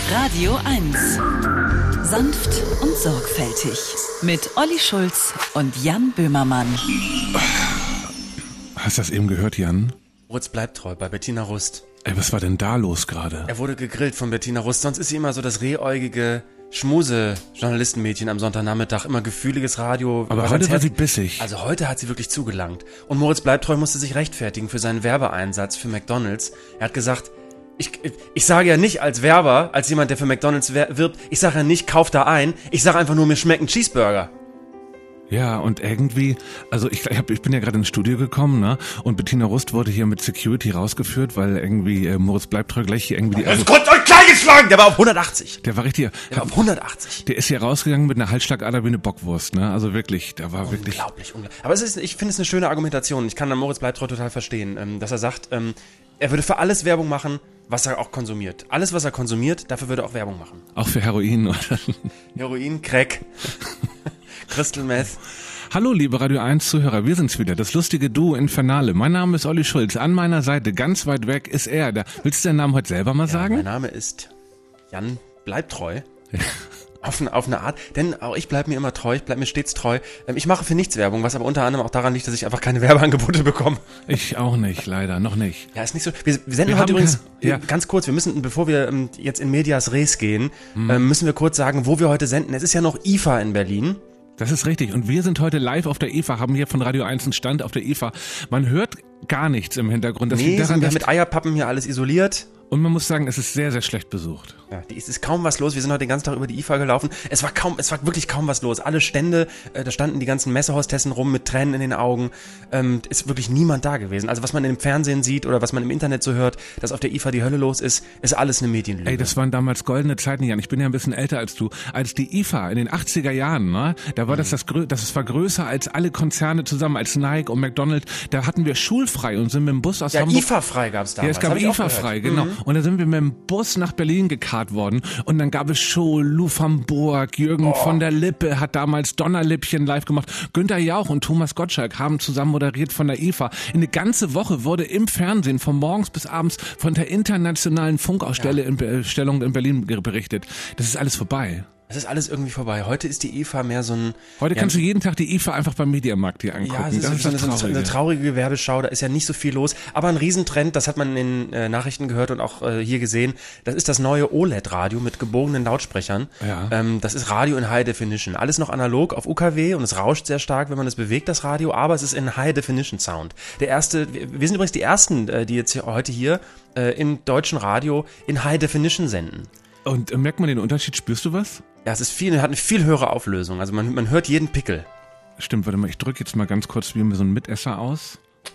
Radio 1. Sanft und sorgfältig. Mit Olli Schulz und Jan Böhmermann. Hast du das eben gehört, Jan? Moritz bleibt treu bei Bettina Rust. Ey, was war denn da los gerade? Er wurde gegrillt von Bettina Rust. Sonst ist sie immer so das rehäugige Schmuse-Journalistenmädchen am Sonntagnachmittag. Immer gefühliges Radio. Aber heute war sie bissig. Also heute hat sie wirklich zugelangt. Und Moritz Bleibtreu musste sich rechtfertigen für seinen Werbeeinsatz für McDonald's. Er hat gesagt, ich sage ja nicht als Werber, als jemand, der für McDonald's wirbt, ich sage ja nicht, kauf da ein. Ich sage einfach nur, mir schmecken Cheeseburger. Ja, und irgendwie, also ich bin ja gerade ins Studio gekommen, ne? Und Bettina Rust wurde hier mit Security rausgeführt, weil irgendwie Moritz Bleibtreu gleich hier irgendwie Das ist kurz und klein geschlagen! Der war auf 180. Der war richtig. Der war auf 180. Der ist hier rausgegangen mit einer Halsschlagader wie eine Bockwurst, ne? Also wirklich, da war wirklich. Unglaublich. Aber ich finde es eine schöne Argumentation. Ich kann dann Moritz Bleibtreu total verstehen, dass er sagt, er würde für alles Werbung machen, was er auch konsumiert. Alles, was er konsumiert, dafür würde er auch Werbung machen. Auch für Heroin, oder? Heroin, Crack, Crystal Meth. Hallo, liebe Radio 1 Zuhörer, wir sind's wieder, das lustige Duo Infernale. Mein Name ist Olli Schulz, an meiner Seite, ganz weit weg, ist er. Willst du den Namen heute selber mal sagen? Mein Name ist Jan Bleibtreu. Auf eine Art, denn auch ich bleibe mir immer treu, ich bleibe mir stets treu. Ich mache für nichts Werbung, was aber unter anderem auch daran liegt, dass ich einfach keine Werbeangebote bekomme. Ich auch nicht, leider, noch nicht. Ja, ist nicht so. Wir senden heute übrigens, ganz kurz, wir müssen, bevor wir jetzt in Medias Res gehen, müssen wir kurz sagen, wo wir heute senden. Es ist ja noch IFA in Berlin. Das ist richtig. Und wir sind heute live auf der IFA, haben hier von Radio 1 einen Stand auf der IFA. Man hört gar nichts im Hintergrund. Das liegt daran, wir haben mit Eierpappen hier alles isoliert. Und man muss sagen, es ist sehr, sehr schlecht besucht. Ja, es ist kaum was los. Wir sind heute den ganzen Tag über die IFA gelaufen. Es war wirklich kaum was los. Alle Stände, da standen die ganzen Messehostessen rum mit Tränen in den Augen. Ist wirklich niemand da gewesen. Also was man im Fernsehen sieht oder was man im Internet so hört, dass auf der IFA die Hölle los ist alles eine Medienlüge. Ey, das waren damals goldene Zeiten, Jan. Ich bin ja ein bisschen älter als du. Als die IFA in den 80er Jahren, ne, da war das war größer als alle Konzerne zusammen, als Nike und McDonald's. Da hatten wir schulfrei und sind mit dem Bus aus Hamburg. Ja, IFA-frei gab's damals. Ja, es gab IFA-frei, genau. Und da sind wir mit dem Bus nach Berlin gekarrt worden und dann gab es Show, Lou van Burg, Jürgen von der Lippe hat damals Donnerlippchen live gemacht, Günther Jauch und Thomas Gottschalk haben zusammen moderiert von der IFA. Eine ganze Woche wurde im Fernsehen von morgens bis abends von der internationalen Funkausstellung in Berlin berichtet. Das ist alles vorbei. Es ist alles irgendwie vorbei. Heute ist die IFA mehr so ein... Heute kannst du jeden Tag die IFA einfach beim Mediamarkt hier angucken. Ja, es ist so eine traurige Gewerbeschau, da ist ja nicht so viel los. Aber ein Riesentrend, das hat man in den Nachrichten gehört und auch hier gesehen, das ist das neue OLED-Radio mit gebogenen Lautsprechern. Ja. Das ist Radio in High Definition. Alles noch analog auf UKW und es rauscht sehr stark, wenn man es bewegt, das Radio, aber es ist in High Definition Sound. Wir sind übrigens die Ersten, die jetzt heute hier im deutschen Radio in High Definition senden. Und merkt man den Unterschied? Spürst du was? Ja, hat eine viel höhere Auflösung. Also man hört jeden Pickel. Stimmt, warte mal, ich drücke jetzt mal ganz kurz wie so ein Mitesser aus.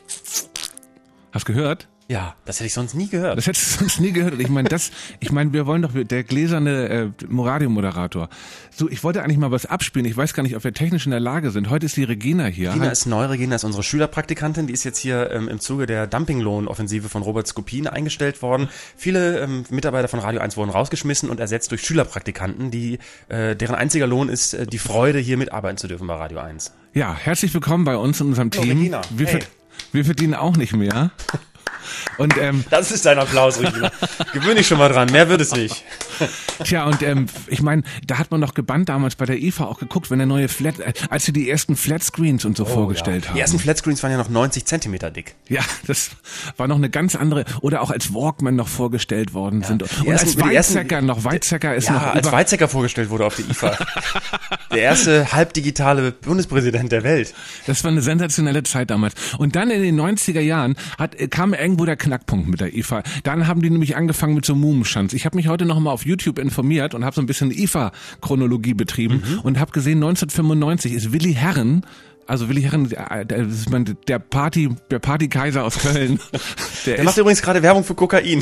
Hast gehört? Ja, das hätte ich sonst nie gehört. Das hättest du sonst nie gehört. Ich meine, wir wollen doch, der gläserne Radiomoderator. So, ich wollte eigentlich mal was abspielen. Ich weiß gar nicht, ob wir technisch in der Lage sind. Heute ist die Regina hier. Regina ist unsere Schülerpraktikantin. Die ist jetzt hier im Zuge der Dumpinglohnoffensive von Robert Skopin eingestellt worden. Viele Mitarbeiter von Radio 1 wurden rausgeschmissen und ersetzt durch Schülerpraktikanten, deren einziger Lohn ist, die Freude, hier mitarbeiten zu dürfen bei Radio 1. Ja, herzlich willkommen bei uns in unserem Team. Regina, wir verdienen auch nicht mehr. Und, das ist dein Applaus, Regina. Gewöhn dich schon mal dran, mehr wird es nicht. Tja, und ich meine, da hat man doch gebannt damals bei der IFA auch geguckt, wenn der neue als sie die ersten Flatscreens und so vorgestellt haben. Die ersten Flatscreens waren ja noch 90 Zentimeter dick. Ja, das war noch eine ganz andere, oder auch als Walkman noch vorgestellt worden sind. Und als Weizsäcker ist noch... Ja, als Weizsäcker vorgestellt wurde auf der IFA. Der erste halbdigitale Bundespräsident der Welt. Das war eine sensationelle Zeit damals. Und dann in den 90er Jahren kam irgendwo der Knackpunkt mit der IFA. Dann haben die nämlich angefangen mit so Mumenschanz. Ich habe mich heute noch mal auf YouTube informiert und habe so ein bisschen IFA-Chronologie betrieben und habe gesehen, 1995 ist Willi Herren, das ist der Partykaiser aus Köln. Der macht übrigens gerade Werbung für Kokain.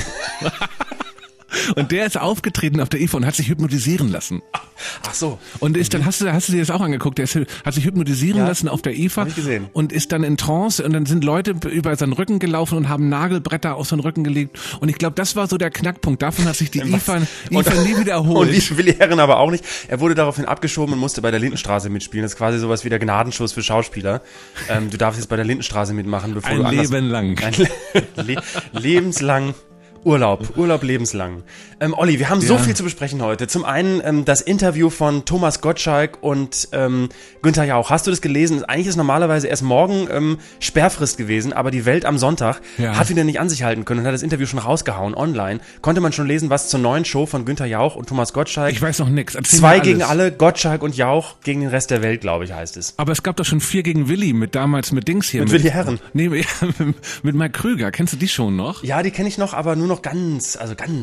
Und der ist aufgetreten auf der IFA und hat sich hypnotisieren lassen. Ach so. Und ist dann, hast du dir das auch angeguckt, hat sich hypnotisieren lassen auf der IFA. Hab ich gesehen. Und ist dann in Trance und dann sind Leute über seinen Rücken gelaufen und haben Nagelbretter auf seinen Rücken gelegt. Und ich glaube, das war so der Knackpunkt. Davon hat sich die IFA nie wiederholt. Und Willi Herren aber auch nicht. Er wurde daraufhin abgeschoben und musste bei der Lindenstraße mitspielen. Das ist quasi sowas wie der Gnadenschuss für Schauspieler. Du darfst jetzt bei der Lindenstraße mitmachen, bevor du Leben lang. Lebenslang Urlaub lebenslang. Olli, wir haben so viel zu besprechen heute. Zum einen das Interview von Thomas Gottschalk und Günther Jauch. Hast du das gelesen? Eigentlich ist normalerweise erst morgen Sperrfrist gewesen, aber die Welt am Sonntag hat wieder nicht an sich halten können und hat das Interview schon rausgehauen online. Konnte man schon lesen, was zur neuen Show von Günther Jauch und Thomas Gottschalk. Ich weiß noch nichts. 2 gegen alle, Gottschalk und Jauch gegen den Rest der Welt, glaube ich, heißt es. Aber es gab doch schon 4 gegen Willi mit Dings hier. Mit Willi Herren. Nee, mit Mike Krüger. Kennst du die schon noch? Ja, die kenne ich noch, aber nur noch ganz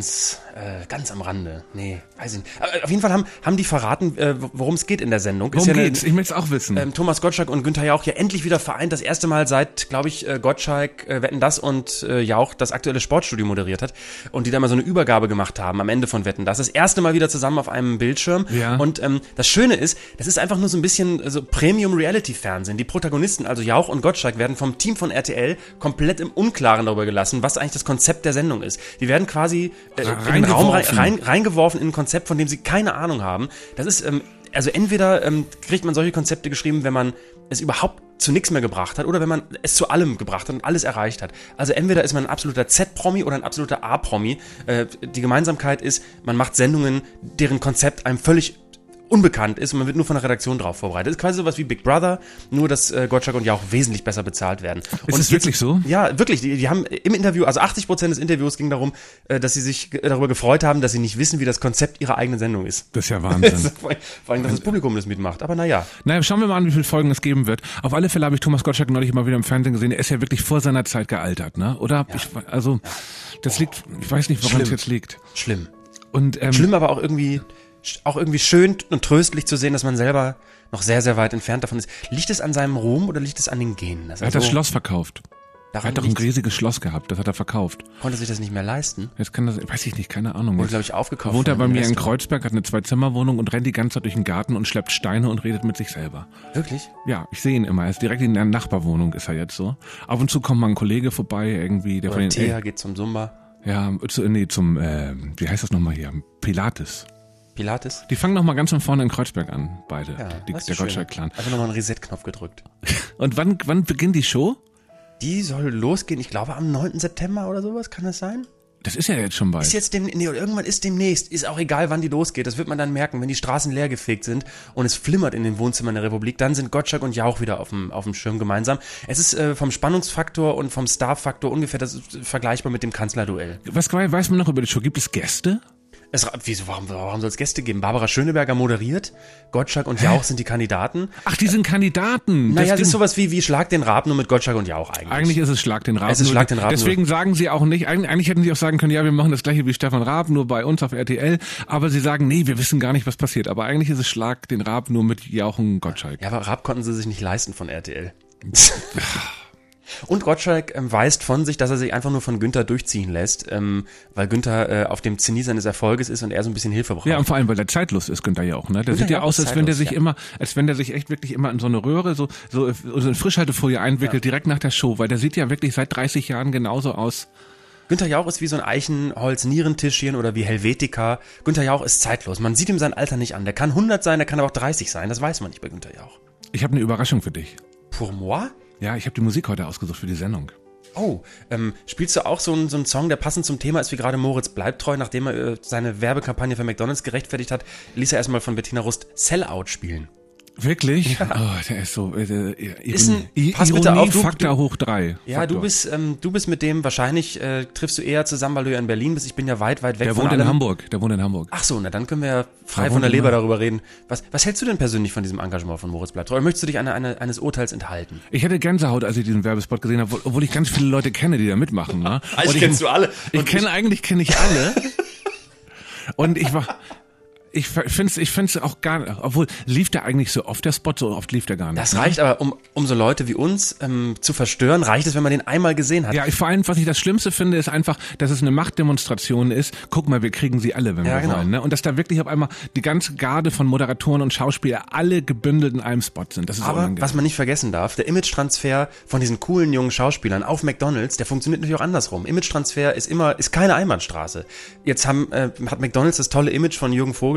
am Rande. Nee, weiß ich nicht. Aber auf jeden Fall haben die verraten, worum es geht in der Sendung. Worum geht's? Ich möchte es auch wissen. Thomas Gottschalk und Günther Jauch ja endlich wieder vereint. Das erste Mal seit, glaube ich, Gottschalk, Wetten, dass und Jauch das aktuelle Sportstudio moderiert hat und die da mal so eine Übergabe gemacht haben am Ende von Wetten, dass das erste Mal wieder zusammen auf einem Bildschirm. Ja. Und das Schöne ist, das ist einfach nur so ein bisschen so Premium-Reality-Fernsehen. Die Protagonisten, also Jauch und Gottschalk, werden vom Team von RTL komplett im Unklaren darüber gelassen, was eigentlich das Konzept der Sendung ist. Die werden quasi in den Raum reingeworfen in ein Konzept, von dem sie keine Ahnung haben. Das ist, also entweder kriegt man solche Konzepte geschrieben, wenn man es überhaupt zu nichts mehr gebracht hat oder wenn man es zu allem gebracht hat und alles erreicht hat. Also entweder ist man ein absoluter Z-Promi oder ein absoluter A-Promi. Die Gemeinsamkeit ist, man macht Sendungen, deren Konzept einem völlig unbekannt ist und man wird nur von der Redaktion drauf vorbereitet. Das ist quasi sowas wie Big Brother, nur dass Gottschalk und Jauch wesentlich besser bezahlt werden. Ist es wirklich so? Ja, wirklich. Die haben im Interview, also 80% des Interviews ging darum, dass sie sich darüber gefreut haben, dass sie nicht wissen, wie das Konzept ihrer eigenen Sendung ist. Das ist ja Wahnsinn. Vor allem, dass das Publikum das mitmacht. Aber naja. Naja, schauen wir mal an, wie viele Folgen es geben wird. Auf alle Fälle habe ich Thomas Gottschalk neulich immer wieder im Fernsehen gesehen. Er ist ja wirklich vor seiner Zeit gealtert, ne? Oder? Ja. Das liegt, ich weiß nicht, woran es jetzt liegt. Schlimm. Und, schlimm, aber auch irgendwie schön und tröstlich zu sehen, dass man selber noch sehr, sehr weit entfernt davon ist. Liegt es an seinem Ruhm oder liegt es an den Genen? Er hat das Schloss verkauft. Er hat doch ein riesiges Schloss gehabt, das hat er verkauft. Konnte sich das nicht mehr leisten? Jetzt kann das, weiß ich nicht, keine Ahnung. Wurde, glaube ich, aufgekauft. Wohnt er bei mir in Kreuzberg, hat eine 2-Zimmer-Wohnung und rennt die ganze Zeit durch den Garten und schleppt Steine und redet mit sich selber. Wirklich? Ja, ich sehe ihn immer. Er ist direkt in der Nachbarwohnung, ist er jetzt so. Ab und zu kommt mal ein Kollege vorbei, irgendwie. Der oder Thea geht zum Zumba. Ja, zum, wie heißt das nochmal hier? Pilates. Die fangen noch mal ganz von vorne in Kreuzberg an, beide, ja, der Gottschalk-Clan. Einfach nochmal einen Reset-Knopf gedrückt. Und wann beginnt die Show? Die soll losgehen, ich glaube am 9. September oder sowas, kann das sein? Das ist ja jetzt schon bald. Irgendwann ist demnächst, ist auch egal, wann die losgeht. Das wird man dann merken, wenn die Straßen leergefegt sind und es flimmert in den Wohnzimmern der Republik, dann sind Gottschalk und Jauch wieder auf dem Schirm gemeinsam. Es ist vom Spannungsfaktor und vom Star-Faktor ungefähr das ist vergleichbar mit dem Kanzlerduell. Was weiß man noch über die Show? Gibt es Gäste? Warum soll es Gäste geben? Barbara Schöneberger moderiert, Gottschalk und Jauch sind die Kandidaten. Ach, die sind Kandidaten. Naja, es ist sowas wie Schlag den Raab, nur mit Gottschalk und Jauch eigentlich. Eigentlich ist es Schlag den Raab. Es ist Schlag den Raab. Deswegen sagen sie auch nicht, eigentlich hätten sie auch sagen können, ja, wir machen das gleiche wie Stefan Raab, nur bei uns auf RTL. Aber sie sagen, nee, wir wissen gar nicht, was passiert. Aber eigentlich ist es Schlag den Raab, nur mit Jauch und Gottschalk. Ja, aber Raab konnten sie sich nicht leisten von RTL. Und Gottschalk weist von sich, dass er sich einfach nur von Günther durchziehen lässt, weil Günther auf dem Zenit seines Erfolges ist und er so ein bisschen Hilfe braucht. Ja, und vor allem, weil der zeitlos ist, Günther ja auch, ne? Der sieht ja aus, als wenn der sich echt wirklich immer in so eine Röhre, so eine Frischhaltefolie einwickelt, direkt nach der Show, weil der sieht ja wirklich seit 30 Jahren genauso aus. Günther Jauch ist wie so ein Eichenholz-Nierentischchen oder wie Helvetica. Günther Jauch ist zeitlos. Man sieht ihm sein Alter nicht an. Der kann 100 sein, der kann aber auch 30 sein. Das weiß man nicht bei Günther Jauch. Ich habe eine Überraschung für dich. Pour moi? Ja, ich habe die Musik heute ausgesucht für die Sendung. Oh, spielst du auch so einen Song, der passend zum Thema ist, wie gerade Moritz bleibt treu, nachdem er seine Werbekampagne für McDonald's gerechtfertigt hat, ließ er erstmal von Bettina Rust Sellout spielen. Wirklich? Ja. Oh, der ist so pass bitte auf, Faktor hoch 3. Ja, du bist mit dem wahrscheinlich triffst du eher zusammen, weil du ja in Berlin bist. Ich bin ja weit weg von allem. Der wohnt in Hamburg. Ach so, na dann können wir ja frei von der Leber darüber reden. Was hältst du denn persönlich von diesem Engagement von Moritz bleibt treu? Oder möchtest du dich eines Urteils enthalten? Ich hätte Gänsehaut, als ich diesen Werbespot gesehen habe, obwohl ich ganz viele Leute kenne, die da mitmachen. Ne? Kennst du alle? Eigentlich kenne ich alle. Und ich find's auch gar nicht, obwohl, lief der eigentlich so oft, der Spot, so oft lief der gar nicht. Das reicht aber, um so Leute wie uns zu verstören, reicht es, wenn man den einmal gesehen hat. Ja, vor allem, was ich das Schlimmste finde, ist einfach, dass es eine Machtdemonstration ist. Guck mal, wir kriegen sie alle, wenn wir wollen. Ne? Und dass da wirklich auf einmal die ganze Garde von Moderatoren und Schauspielern alle gebündelt in einem Spot sind. Das ist aber was man nicht vergessen darf, der Image-Transfer von diesen coolen jungen Schauspielern auf McDonald's, der funktioniert natürlich auch andersrum. Image-Transfer ist keine Einbahnstraße. Jetzt hat McDonald's das tolle Image von Jürgen Vogel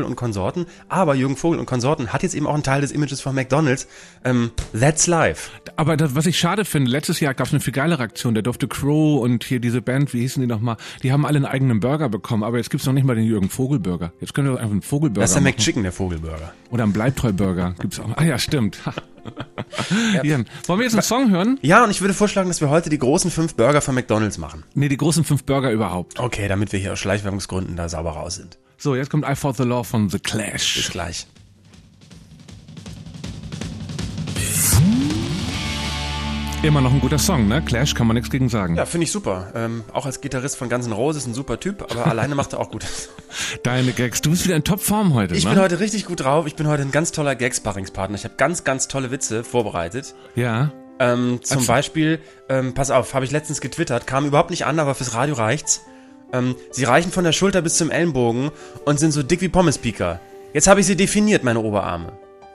Vogel und Konsorten, aber Jürgen Vogel und Konsorten hat jetzt eben auch einen Teil des Images von McDonald's. That's life. Aber das, was ich schade finde, letztes Jahr gab es eine viel geilere Aktion, da durfte Crow und hier diese Band, wie hießen die nochmal, die haben alle einen eigenen Burger bekommen, aber jetzt gibt's noch nicht mal den Jürgen Vogel Burger. Jetzt können wir einfach einen Vogelburger Das ist der machen. McChicken, der Vogelburger. Oder einen Bleibtreu-Burger gibt's auch. Ah ja, stimmt. Jan, wollen wir jetzt einen Song hören? Ja, und ich würde vorschlagen, dass wir heute die großen 5 Burger von McDonald's machen. Nee, die großen 5 Burger überhaupt. Okay, damit wir hier aus Schleichwerbungsgründen da sauber raus sind. So, jetzt kommt I Fought the Law von The Clash. Bis gleich. Immer noch ein guter Song, ne? Clash, kann man nichts gegen sagen. Ja, finde ich super. Auch als Gitarrist von Guns N' Roses ein super Typ, aber alleine macht er auch gut. Deine Gags, du bist wieder in Topform heute, Ich ne? bin heute richtig gut drauf. Ich bin heute ein ganz toller Gag-Sparringspartner. Ich habe ganz, ganz tolle Witze vorbereitet. Ja. Zum Beispiel, pass auf, habe ich letztens getwittert, kam überhaupt nicht an, aber fürs Radio reicht's. Sie reichen von der Schulter bis zum Ellenbogen und sind so dick wie Pommespieker. Jetzt habe ich sie definiert, meine Oberarme.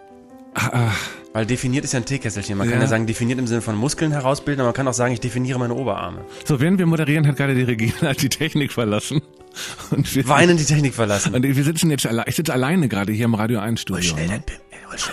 Weil definiert ist ja ein Teekesselchen. Man kann ja sagen, definiert im Sinne von Muskeln herausbilden, aber man kann auch sagen, ich definiere meine Oberarme. So, während wir moderieren, hat gerade die Regina die Technik verlassen. Und wir Weinen die Technik verlassen. Und wir sitzen jetzt ich sitze alleine gerade hier im Radio 1 Studio. Schnell, Ne? dein Pimp. Schnell.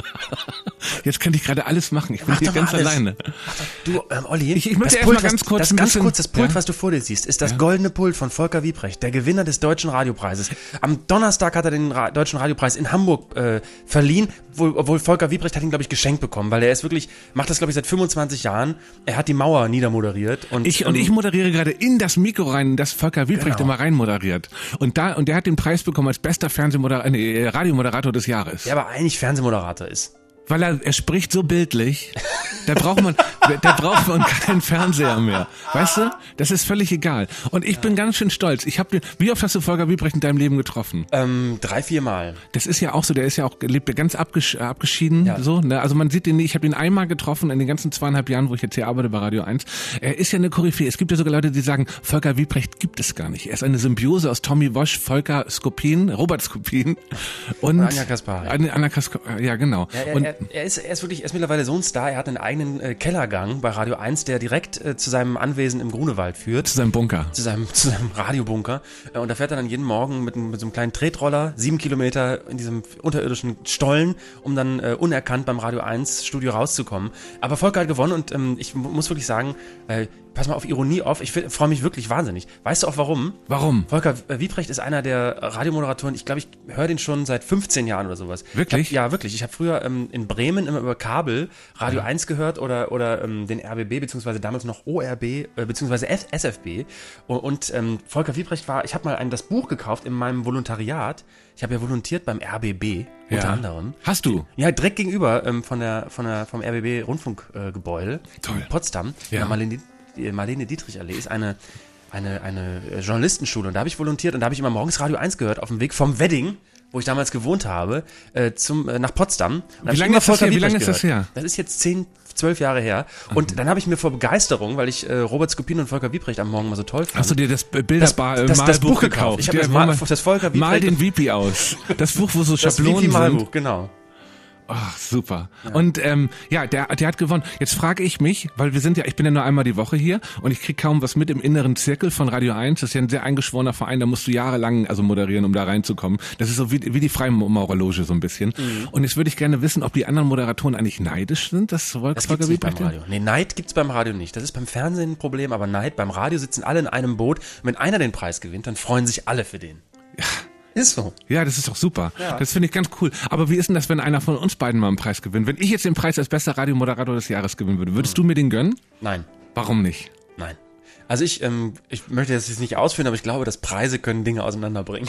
Jetzt könnte ich gerade alles machen. Ich bin hier ganz alleine. Du, Olli, ich möchte erst mal ganz kurz das Pult, was du vor dir siehst, ist das goldene Pult von Volker Wiebrecht, der Gewinner des Deutschen Radiopreises. Am Donnerstag hat er den Deutschen Radiopreis in Hamburg verliehen, obwohl Volker Wiebrecht hat ihn, glaube ich, geschenkt bekommen, weil er ist wirklich, macht das, glaube ich, seit 25 Jahren. Er hat die Mauer niedermoderiert. Und ich moderiere gerade in das Mikro rein, das Volker Wiebrecht immer rein moderiert. Und der hat den Preis bekommen als bester Radiomoderator des Jahres. Der aber eigentlich Fernsehmoderator ist. Weil er spricht so bildlich, da braucht man keinen Fernseher mehr. Weißt du? Das ist völlig egal. Und ich bin ganz schön stolz. Wie oft hast du Volker Wiebrecht in deinem Leben getroffen? 3-4 Mal. Das ist ja auch so, lebt ja ganz abgeschieden, so, ne? Also man sieht den nicht, ich habe ihn einmal getroffen in den ganzen 2,5 Jahren, wo ich jetzt hier arbeite bei Radio 1. Er ist ja eine Koryphäe. Es gibt ja sogar Leute, die sagen, Volker Wiebrecht gibt es gar nicht. Er ist eine Symbiose aus Tommy Walsh, Volker Skopin, Robert Skopin und Anja Kaspari. Ja, genau. Ja, er ist mittlerweile so ein Star, er hat einen eigenen Kellergang bei Radio 1, der direkt zu seinem Anwesen im Grunewald führt. Zu seinem Bunker. Zu seinem Radiobunker. Und da fährt er dann jeden Morgen mit so einem kleinen Tretroller 7 Kilometer in diesem unterirdischen Stollen, um dann unerkannt beim Radio 1 Studio rauszukommen. Aber Volker hat gewonnen und ich muss wirklich sagen, pass mal auf Ironie auf, ich freue mich wirklich wahnsinnig. Weißt du auch warum? Warum? Volker Wiebrecht ist einer der Radiomoderatoren, ich glaube, ich höre den schon seit 15 Jahren oder sowas. Wirklich? Ja, wirklich. Ich habe früher in Bremen immer über Kabel Radio 1 gehört oder den RBB, beziehungsweise damals noch ORB, beziehungsweise SFB. Und Volker Wiebrecht ich habe mal das Buch gekauft in meinem Volontariat. Ich habe ja volontiert beim RBB, unter anderem. Hast du? Ja, direkt gegenüber vom RBB Rundfunkgebäude in Potsdam. Ja. Die Marlene Dietrich Allee ist eine Journalistenschule und da habe ich volontiert und da habe ich immer morgens Radio 1 gehört auf dem Weg vom Wedding, wo ich damals gewohnt habe, nach Potsdam. Wie lange ist das her? Das ist jetzt 12 Jahre her. Und dann habe ich mir vor Begeisterung, weil ich Robert Skopin und Volker Wiebrecht am Morgen mal so toll fand. Hast du dir das Buch gekauft? Ich habe das Volker Wiebrecht. Mal den VP aus. Das Buch, wo so Schablonen sind. Das VP-Malbuch, genau. Ach, super. Ja. Und der hat gewonnen. Jetzt frage ich mich, weil ich bin ja nur einmal die Woche hier und ich kriege kaum was mit im inneren Zirkel von Radio 1. Das ist ja ein sehr eingeschworener Verein, da musst du jahrelang moderieren, um da reinzukommen. Das ist so wie die Freimaurerloge so ein bisschen. Mhm. Und jetzt würde ich gerne wissen, ob die anderen Moderatoren eigentlich neidisch sind, dass Volker Wiebrecht beim Radio. Nee, Neid gibt's beim Radio nicht. Das ist beim Fernsehen ein Problem, aber Neid beim Radio sitzen alle in einem Boot. Wenn einer den Preis gewinnt, dann freuen sich alle für den. Ja. Ist so. Ja, das ist doch super. Ja. Das finde ich ganz cool. Aber wie ist denn das, wenn einer von uns beiden mal einen Preis gewinnt? Wenn ich jetzt den Preis als bester Radiomoderator des Jahres gewinnen würde, würdest du mir den gönnen? Nein. Warum nicht? Nein. Also ich möchte das jetzt nicht ausführen, aber ich glaube, dass Preise können Dinge auseinanderbringen.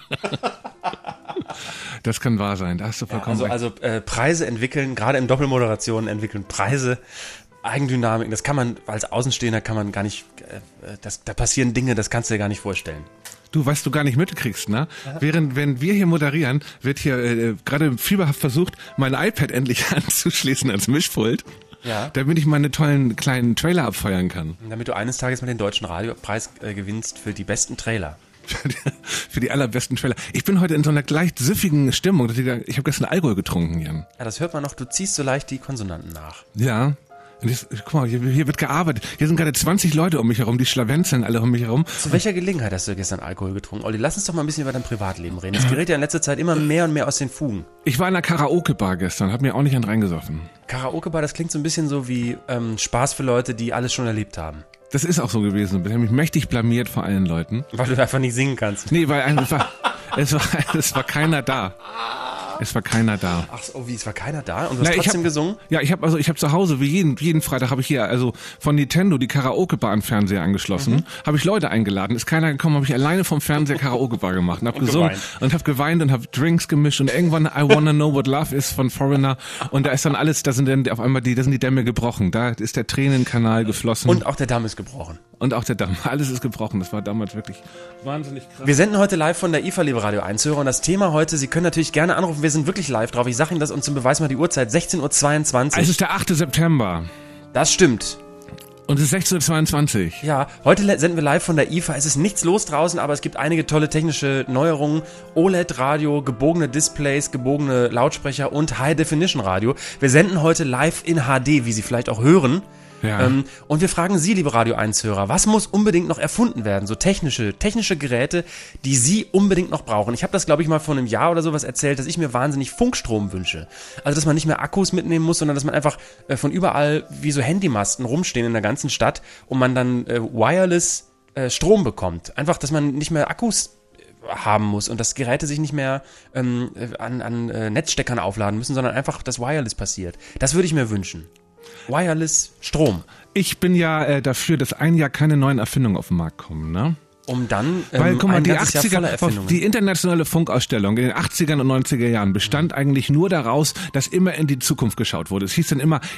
Das kann wahr sein, da hast du vollkommen recht. Also Preise entwickeln, gerade in Doppelmoderationen entwickeln Preise Eigendynamik, das kann man, als Außenstehender kann man gar nicht, da passieren Dinge, das kannst du dir gar nicht vorstellen. Du, was du gar nicht mitkriegst, ne? Wenn wir hier moderieren, wird hier gerade fieberhaft versucht, mein iPad endlich anzuschließen als Mischpult. Ja. Damit ich meine tollen kleinen Trailer abfeuern kann. Damit du eines Tages mal den Deutschen Radiopreis gewinnst für die besten Trailer. Für die allerbesten Trailer. Ich bin heute in so einer leicht süffigen Stimmung. Ich habe gestern Alkohol getrunken, Jan. Ja, das hört man noch. Du ziehst so leicht die Konsonanten nach. Ja. Und jetzt, guck mal, hier wird gearbeitet. Hier sind gerade 20 Leute um mich herum, die schlawenzeln alle um mich herum. Zu welcher Gelegenheit hast du gestern Alkohol getrunken? Olli, lass uns doch mal ein bisschen über dein Privatleben reden. Das gerät ja in letzter Zeit immer mehr und mehr aus den Fugen. Ich war in einer Karaoke-Bar gestern, hab mir auch nicht einen reingesoffen. Karaoke-Bar, das klingt so ein bisschen so wie Spaß für Leute, die alles schon erlebt haben. Das ist auch so gewesen. Ich habe mich mächtig blamiert vor allen Leuten. Weil du einfach nicht singen kannst. Nee, weil es war keiner da. Es war keiner da. Ach so, wie, es war keiner da? Und du hast trotzdem gesungen? Ja, ich habe zu Hause, wie jeden Freitag habe ich hier, also von Nintendo, die Karaoke-Bar am Fernseher angeschlossen, habe ich Leute eingeladen, ist keiner gekommen, habe ich alleine vom Fernseher Karaoke-Bar gemacht und habe gesungen und habe geweint und habe Drinks gemischt und irgendwann I Wanna Know What Love Is von Foreigner und da ist dann alles, da sind dann auf einmal da sind die Dämme gebrochen, da ist der Tränenkanal geflossen. Und auch der Damm ist gebrochen. Und auch der Damm, alles ist gebrochen, das war damals wirklich wahnsinnig krass. Wir senden heute live von der IFA, liebe Radio 1-Hörer, und das Thema heute, Sie können natürlich gerne anrufen, wir sind wirklich live drauf. Ich sage Ihnen das und zum Beweis mal die Uhrzeit, 16:22 Uhr. Es ist der 8. September. Das stimmt. Und es ist 16:22 Uhr. Ja, heute senden wir live von der IFA. Es ist nichts los draußen, aber es gibt einige tolle technische Neuerungen. OLED-Radio, gebogene Displays, gebogene Lautsprecher und High-Definition-Radio. Wir senden heute live in HD, wie Sie vielleicht auch hören. Ja. Und wir fragen Sie, liebe Radio 1-Hörer, was muss unbedingt noch erfunden werden? So technische Geräte, die Sie unbedingt noch brauchen. Ich habe das, glaube ich, mal vor einem Jahr oder sowas erzählt, dass ich mir wahnsinnig Funkstrom wünsche. Also, dass man nicht mehr Akkus mitnehmen muss, sondern dass man einfach von überall wie so Handymasten rumstehen in der ganzen Stadt und man dann wireless Strom bekommt. Einfach, dass man nicht mehr Akkus haben muss und dass Geräte sich nicht mehr an Netzsteckern aufladen müssen, sondern einfach das Wireless passiert. Das würde ich mir wünschen. Wireless Strom. Ich bin ja dafür, dass ein Jahr keine neuen Erfindungen auf den Markt kommen, ne? Um dann weil, guck mal, ein die ganzes Jahr voller 80er, Erfindungen. die internationale Funkausstellung in den 80er und 90er Jahren bestand eigentlich nur daraus, dass immer in die Zukunft geschaut wurde. Es hieß dann immer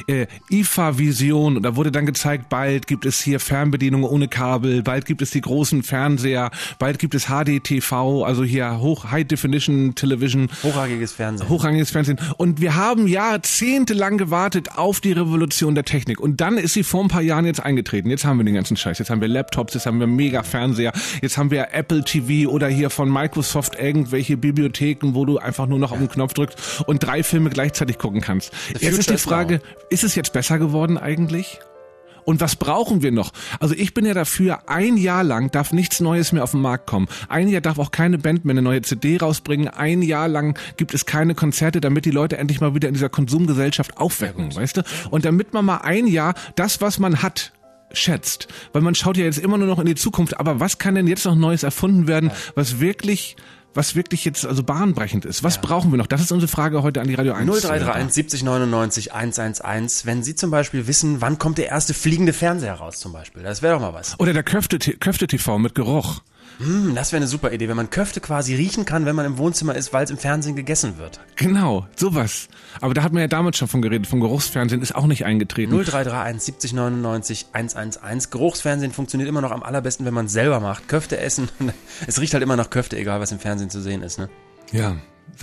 IFA-Vision und da wurde dann gezeigt, bald gibt es hier Fernbedienungen ohne Kabel, bald gibt es die großen Fernseher, bald gibt es HD-TV, also hier High-Definition Television. Hochrangiges Fernsehen. Hochrangiges Fernsehen. Und wir haben jahrzehntelang gewartet auf die Revolution der Technik. Und dann ist sie vor ein paar Jahren jetzt eingetreten. Jetzt haben wir den ganzen Scheiß. Jetzt haben wir Laptops, jetzt haben wir Mega-Fernseher. Jetzt haben wir Apple TV oder hier von Microsoft irgendwelche Bibliotheken, wo du einfach nur noch auf den Knopf drückst und 3 Filme gleichzeitig gucken kannst. Jetzt ist die Frage, ist es jetzt besser geworden eigentlich? Und was brauchen wir noch? Also ich bin ja dafür, ein Jahr lang darf nichts Neues mehr auf den Markt kommen. Ein Jahr darf auch keine Band mehr eine neue CD rausbringen. Ein Jahr lang gibt es keine Konzerte, damit die Leute endlich mal wieder in dieser Konsumgesellschaft aufwecken, weißt du? Und damit man mal ein Jahr das, was man hat, schätzt. Weil man schaut ja jetzt immer nur noch in die Zukunft. Aber was kann denn jetzt noch Neues erfunden werden, was wirklich jetzt also bahnbrechend ist? Was brauchen wir noch? Das ist unsere Frage heute an die Radio 1. 0331 70 99 111. Wenn Sie zum Beispiel wissen, wann kommt der erste fliegende Fernseher raus zum Beispiel. Das wäre doch mal was. Oder der Köfte-TV mit Geruch. Das wäre eine super Idee, wenn man Köfte quasi riechen kann, wenn man im Wohnzimmer ist, weil es im Fernsehen gegessen wird. Genau, sowas. Aber da hat man ja damals schon von geredet, vom Geruchsfernsehen ist auch nicht eingetreten. 0331 70 99 111. Geruchsfernsehen funktioniert immer noch am allerbesten, wenn man es selber macht. Köfte essen, es riecht halt immer nach Köfte, egal was im Fernsehen zu sehen ist, ne? Ja,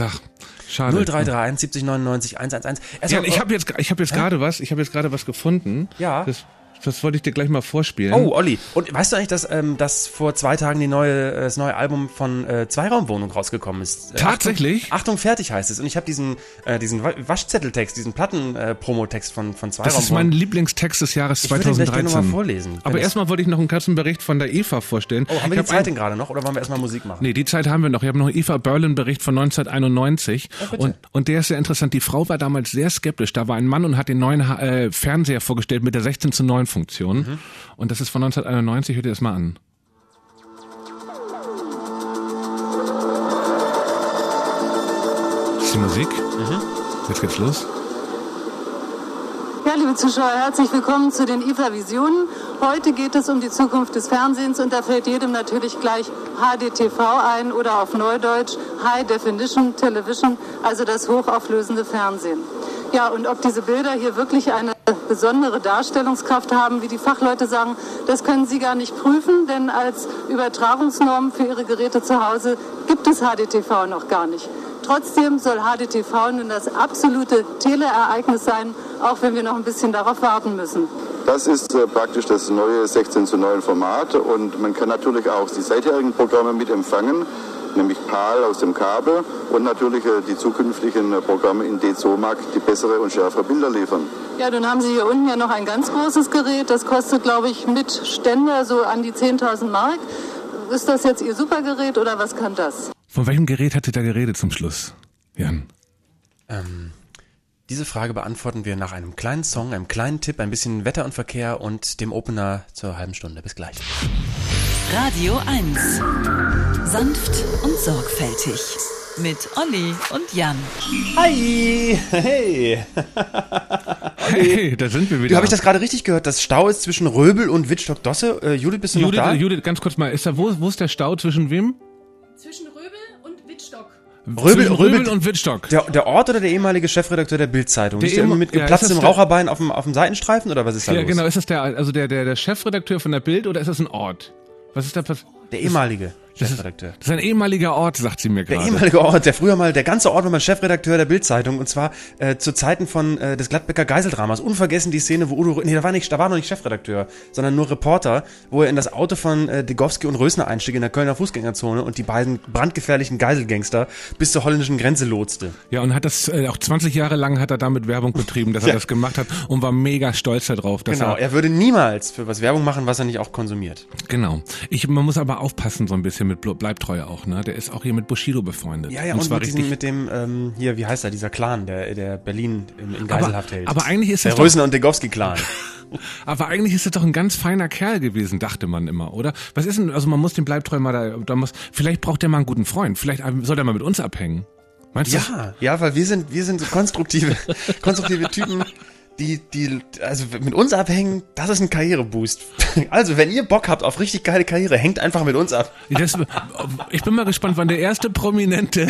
schade. 0331 70 99 111. Ja, ich habe jetzt gerade was gefunden. Ja. Das wollte ich dir gleich mal vorspielen. Oh, Olli. Und weißt du eigentlich, dass vor 2 Tagen das neue Album von Zweiraumwohnung rausgekommen ist? Tatsächlich? Achtung, fertig heißt es. Und ich habe diesen Waschzetteltext, diesen Platten-Promotext von Zweiraumwohnung. Das ist mein Lieblingstext des Jahres 2013. Ich würde den gleich gerne mal vorlesen. Aber erstmal wollte ich noch einen kurzen Bericht von der IFA vorstellen. Oh, haben wir die Zeit denn gerade noch oder wollen wir erstmal Musik machen? Nee, die Zeit haben wir noch. Ich habe noch einen IFA Berlin-Bericht von 1991. Oh, und der ist sehr interessant. Die Frau war damals sehr skeptisch. Da war ein Mann und hat den neuen Fernseher vorgestellt mit der 16:9 Funktion. Und das ist von 1991, hört ihr das mal an. Das ist die Musik. Jetzt geht's los. Ja, liebe Zuschauer, herzlich willkommen zu den IFA-Visionen. Heute geht es um die Zukunft des Fernsehens und da fällt jedem natürlich gleich HDTV ein oder auf Neudeutsch High Definition Television, also das hochauflösende Fernsehen. Ja, und ob diese Bilder hier wirklich eine besondere Darstellungskraft haben, wie die Fachleute sagen, das können Sie gar nicht prüfen, denn als Übertragungsnorm für Ihre Geräte zu Hause gibt es HDTV noch gar nicht. Trotzdem soll HDTV nun das absolute Teleereignis sein, auch wenn wir noch ein bisschen darauf warten müssen. Das ist praktisch das neue 16:9 Format und man kann natürlich auch die seitherigen Programme mit empfangen. nämlich PAL aus dem Kabel und natürlich die zukünftigen Programme in D-Zomac, die bessere und schärfere Bilder liefern. Ja, nun haben Sie hier unten ja noch ein ganz großes Gerät, das kostet, glaube ich, mit Ständer so an die 10.000 Mark. Ist das jetzt Ihr Supergerät oder was kann das? Von welchem Gerät hat sie da geredet zum Schluss, Jan? Diese Frage beantworten wir nach einem kleinen Song, einem kleinen Tipp, ein bisschen Wetter und Verkehr und dem Opener zur halben Stunde. Bis gleich. Radio 1. Sanft und sorgfältig. Mit Olli und Jan. Hi! Hey! Hey, da sind wir wieder. Du, habe ich das gerade richtig gehört, dass Stau ist zwischen Röbel und Wittstock-Dosse? Judith, bist du noch da? Judith, ganz kurz mal, wo ist der Stau zwischen wem? Zwischen Röbel und Wittstock. Röbel und Wittstock. Der Ort oder der ehemalige Chefredakteur der Bild-Zeitung? Ist der irgendwie mit geplatztem Raucherbein auf dem Seitenstreifen oder was ist da los? Ja, genau. Ist das der Chefredakteur von der Bild oder ist das ein Ort? Was ist da passiert? Der ehemalige Chefredakteur. Das ist ein ehemaliger Ort, sagt sie mir gerade. Der ehemalige Ort, der ganze Ort war mal Chefredakteur der Bild-Zeitung und zwar zu Zeiten des Gladbecker Geiseldramas. Unvergessen die Szene, wo da war noch nicht Chefredakteur, sondern nur Reporter, wo er in das Auto von Degowski und Rösner einstieg in der Kölner Fußgängerzone und die beiden brandgefährlichen Geiselgangster bis zur holländischen Grenze lotste. Ja, und hat das auch 20 Jahre lang hat er damit Werbung betrieben, dass er das gemacht hat und war mega stolz darauf. Dass er würde niemals für was Werbung machen, was er nicht auch konsumiert. Genau. Man muss aber aufpassen so ein bisschen mit Bleibtreu auch, ne? Der ist auch hier mit Bushido befreundet. Ja, und mit dem, wie heißt er, dieser Clan, der Berlin in Geiselhaft hält. Aber eigentlich ist das der Rösner und Degowski-Clan. Aber eigentlich ist das doch ein ganz feiner Kerl gewesen, dachte man immer, oder? Was ist denn, also man muss den Bleibtreu mal vielleicht braucht der mal einen guten Freund, vielleicht soll der mal mit uns abhängen. Meinst du? Ja, weil wir sind so konstruktive Typen, also mit uns abhängen, das ist ein Karriereboost. Also, wenn ihr Bock habt auf richtig geile Karriere, hängt einfach mit uns ab. Ich bin mal gespannt, wann der erste Prominente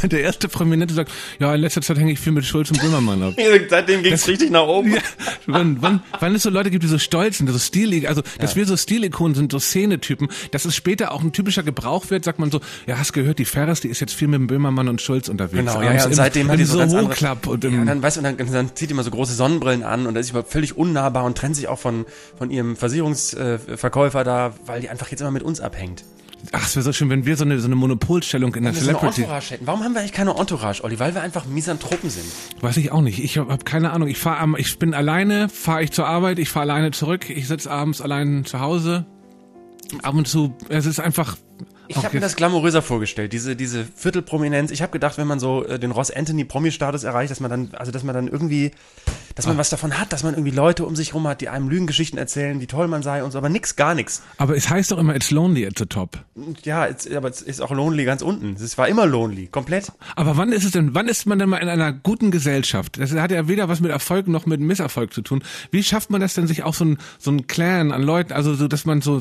sagt, ja, in letzter Zeit hänge ich viel mit Schulz und Böhmermann ab. Seitdem ging's richtig nach oben. Ja, wann es so Leute gibt, die so stolz sind, so stilig, also, dass wir so Stilikonen sind, so Szenetypen, dass es später auch ein typischer Gebrauch wird, sagt man so, ja, hast gehört, die Ferris, die ist jetzt viel mit dem Böhmermann und Schulz unterwegs. Genau, ja, und seitdem hat die so ganz andere, und dann zieht die mal so große Sonnenbrillen an und ist überhaupt völlig unnahbar und trennt sich auch von ihrem Versicherungsverkäufer da, weil die einfach jetzt immer mit uns abhängt. Ach, es wäre so schön, wenn wir so eine Monopolstellung in der Celebrity... So eine Entourage hätten. Warum haben wir eigentlich keine Entourage, Olli? Weil wir einfach Misanthropen sind. Weiß ich auch nicht. Ich habe keine Ahnung. Ich bin alleine, fahre ich zur Arbeit, ich fahre alleine zurück, ich sitze abends allein zu Hause. Ab und zu, es ist einfach... Ich habe mir das glamouröser vorgestellt, diese Viertelprominenz. Ich habe gedacht, wenn man so den Ross Anthony Promi-Status erreicht, dass man dann irgendwie, dass man was davon hat, dass man irgendwie Leute um sich rum hat, die einem Lügengeschichten erzählen, wie toll man sei und so, aber gar nichts. Aber es heißt doch immer, it's lonely at the top. Ja, aber es ist auch lonely ganz unten. Es war immer lonely, komplett. Aber wann ist man denn mal in einer guten Gesellschaft? Das hat ja weder was mit Erfolg noch mit Misserfolg zu tun. Wie schafft man das denn, sich auch so ein Clan an Leuten, also so, dass man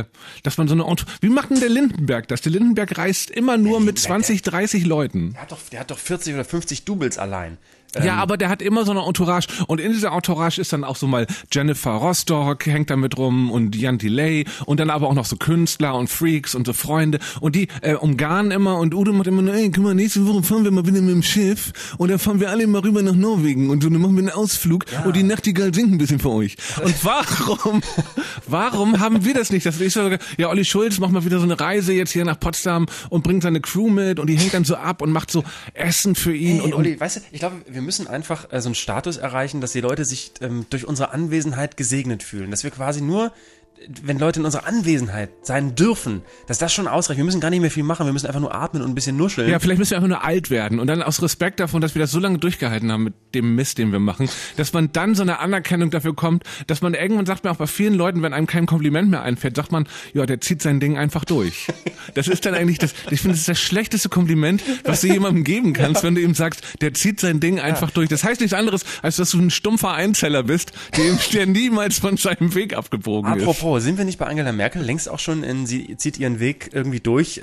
wie macht denn der Lindenberg das? Der Lindenberg reist immer nur mit 20, 30 Leuten. Der hat doch 40 oder 50 Doubles allein. Ja, aber der hat immer so eine Entourage und in dieser Entourage ist dann auch so mal Jennifer Rostock hängt da mit rum und Jan Delay und dann aber auch noch so Künstler und Freaks und so Freunde und die umgarnen immer und Udo macht immer, ey, guck mal, nächste Woche fahren wir mal wieder mit dem Schiff und dann fahren wir alle mal rüber nach Norwegen und so, dann machen wir einen Ausflug und die Nachtigall singt ein bisschen für euch. Und warum haben wir das nicht? Dass ich so, ja, Olli Schulz macht mal wieder so eine Reise jetzt hier nach Potsdam und bringt seine Crew mit und die hängt dann so ab und macht so Essen für ihn. Hey, Olli, weißt du, ich glaube, wir müssen einfach so einen Status erreichen, dass die Leute sich durch unsere Anwesenheit gesegnet fühlen. Dass wir quasi nur, wenn Leute in unserer Anwesenheit sein dürfen, dass das schon ausreicht. Wir müssen gar nicht mehr viel machen, wir müssen einfach nur atmen und ein bisschen nuscheln. Ja, vielleicht müssen wir einfach nur alt werden und dann aus Respekt davon, dass wir das so lange durchgehalten haben mit dem Mist, den wir machen, dass man dann so eine Anerkennung dafür kommt, dass man irgendwann sagt man auch bei vielen Leuten, wenn einem kein Kompliment mehr einfällt, sagt man, ja, der zieht sein Ding einfach durch. Das ist dann eigentlich ich finde, das ist das schlechteste Kompliment, was du jemandem geben kannst, wenn du ihm sagst, der zieht sein Ding einfach durch. Das heißt nichts anderes, als dass du ein stumpfer Einzeller bist, der niemals von seinem Weg abgebogen ist. Apropos, sind wir nicht bei Angela Merkel längst auch schon sie zieht ihren Weg irgendwie durch,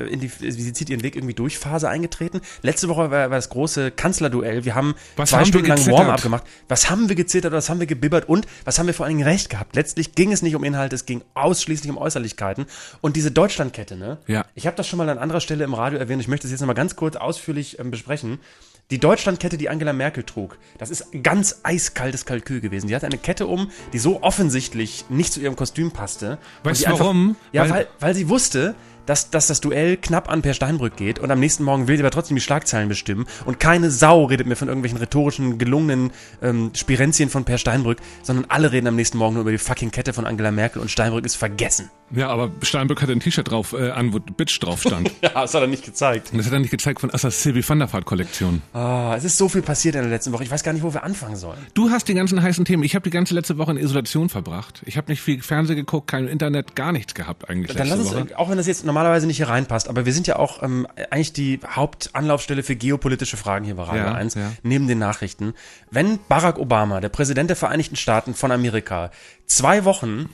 Phase eingetreten? Letzte Woche war das große Kanzlerduell. Wir haben 2 Stunden lang Warm-up gemacht. Was haben wir gezittert, was haben wir gebibbert und was haben wir vor allen Dingen recht gehabt? Letztlich ging es nicht um Inhalte, es ging ausschließlich um Äußerlichkeiten. Und diese Deutschlandkette, ne? Ja. Ich habe das schon mal an anderer Stelle im Radio erwähnt, ich möchte es jetzt nochmal ganz kurz ausführlich besprechen. Die Deutschlandkette, die Angela Merkel trug, das ist ganz eiskaltes Kalkül gewesen. Die hatte eine Kette die so offensichtlich nicht zu ihrem Kostüm passte. Weißt du warum? Weil sie wusste, dass das Duell knapp an Per Steinbrück geht und am nächsten Morgen will sie aber trotzdem die Schlagzeilen bestimmen und keine Sau redet mir von irgendwelchen rhetorischen, gelungenen Spirenzien von Per Steinbrück, sondern alle reden am nächsten Morgen nur über die fucking Kette von Angela Merkel und Steinbrück ist vergessen. Ja, aber Steinbrück hatte ein T-Shirt drauf an, wo Bitch drauf stand. Ja, das hat er nicht gezeigt. Und das hat er nicht gezeigt von der Sylvie van der Vaart-Kollektion. Es ist so viel passiert in der letzten Woche, ich weiß gar nicht, wo wir anfangen sollen. Du hast die ganzen heißen Themen. Ich habe die ganze letzte Woche in Isolation verbracht. Ich habe nicht viel Fernsehen geguckt, kein Internet, gar nichts gehabt eigentlich. Dann lass uns, auch wenn das jetzt normalerweise nicht hier reinpasst, aber wir sind ja auch eigentlich die Hauptanlaufstelle für geopolitische Fragen hier bei Radio 1, neben den Nachrichten. Wenn Barack Obama, der Präsident der Vereinigten Staaten von Amerika, 2 Wochen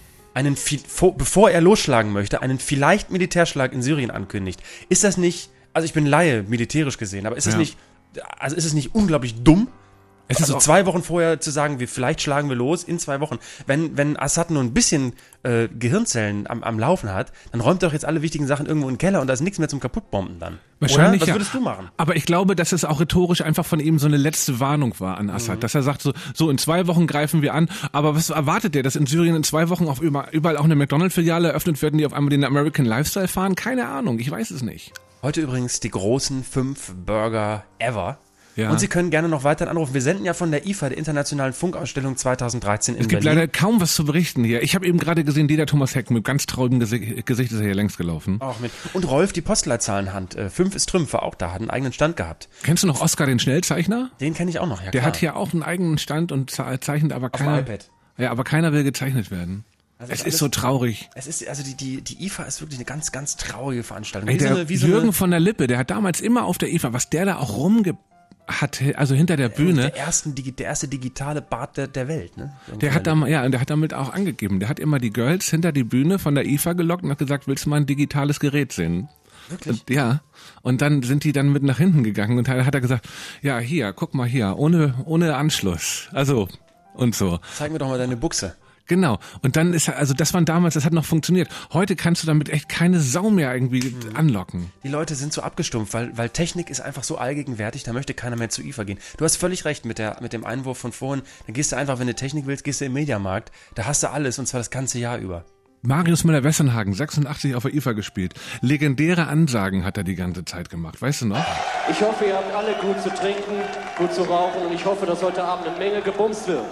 bevor er losschlagen möchte, einen vielleicht Militärschlag in Syrien ankündigt, ist das nicht, also ich bin Laie, militärisch gesehen, aber ist es nicht unglaublich dumm? Also 2 Wochen vorher zu sagen, vielleicht schlagen wir los in 2 Wochen. Wenn Assad nur ein bisschen Gehirnzellen am Laufen hat, dann räumt er doch jetzt alle wichtigen Sachen irgendwo in den Keller und da ist nichts mehr zum Kaputtbomben dann. Wahrscheinlich. Oder? Was würdest du machen? Aber ich glaube, dass es auch rhetorisch einfach von ihm so eine letzte Warnung war an Assad, dass er sagt, so in 2 Wochen greifen wir an. Aber was erwartet der, dass in Syrien in 2 Wochen auf überall auch eine McDonald's-Filiale eröffnet werden, die auf einmal den American Lifestyle fahren? Keine Ahnung, ich weiß es nicht. Heute übrigens die großen 5 Burger ever. Ja. Und Sie können gerne noch weiter anrufen. Wir senden ja von der IFA, der Internationalen Funkausstellung 2013 in Berlin. Es gibt leider kaum was zu berichten hier. Ich habe eben gerade gesehen, der Thomas Heck mit ganz traurigem Gesicht ist er hier längst gelaufen. Und Rolf, die Postleitzahlenhand. 5 ist Trümpfe, auch da, hat einen eigenen Stand gehabt. Kennst du noch Oskar, den Schnellzeichner? Den kenne ich auch noch, ja Der klar. hat hier auch einen eigenen Stand und zeichnet aber keiner. Auf dem iPad. Ja, aber keiner will gezeichnet werden. Also es ist so traurig. Es ist, also die IFA ist wirklich eine ganz, ganz traurige Veranstaltung. Ey, der Jürgen von der Lippe, der hat damals immer auf der IFA, was der da auch hatte, also hinter der Bühne. Der erste digitale Bart der Welt, ne? Der hat damit auch angegeben. Der hat immer die Girls hinter die Bühne von der IFA gelockt und hat gesagt, willst du mal ein digitales Gerät sehen? Wirklich? Und dann sind die dann mit nach hinten gegangen und hat er gesagt, ja, hier, guck mal hier, ohne Anschluss. Also, und so. Zeig mir doch mal deine Buchse. Genau. Und dann das war damals, das hat noch funktioniert. Heute kannst du damit echt keine Sau mehr irgendwie anlocken. Die Leute sind so abgestumpft, weil Technik ist einfach so allgegenwärtig, da möchte keiner mehr zu IFA gehen. Du hast völlig recht mit dem Einwurf von vorhin. Dann gehst du einfach, wenn du Technik willst, gehst du im Mediamarkt. Da hast du alles und zwar das ganze Jahr über. Marius Müller-Westernhagen, 86 auf der IFA gespielt. Legendäre Ansagen hat er die ganze Zeit gemacht. Weißt du noch? Ich hoffe, ihr habt alle gut zu trinken, gut zu rauchen und ich hoffe, dass heute Abend eine Menge gebumst wird.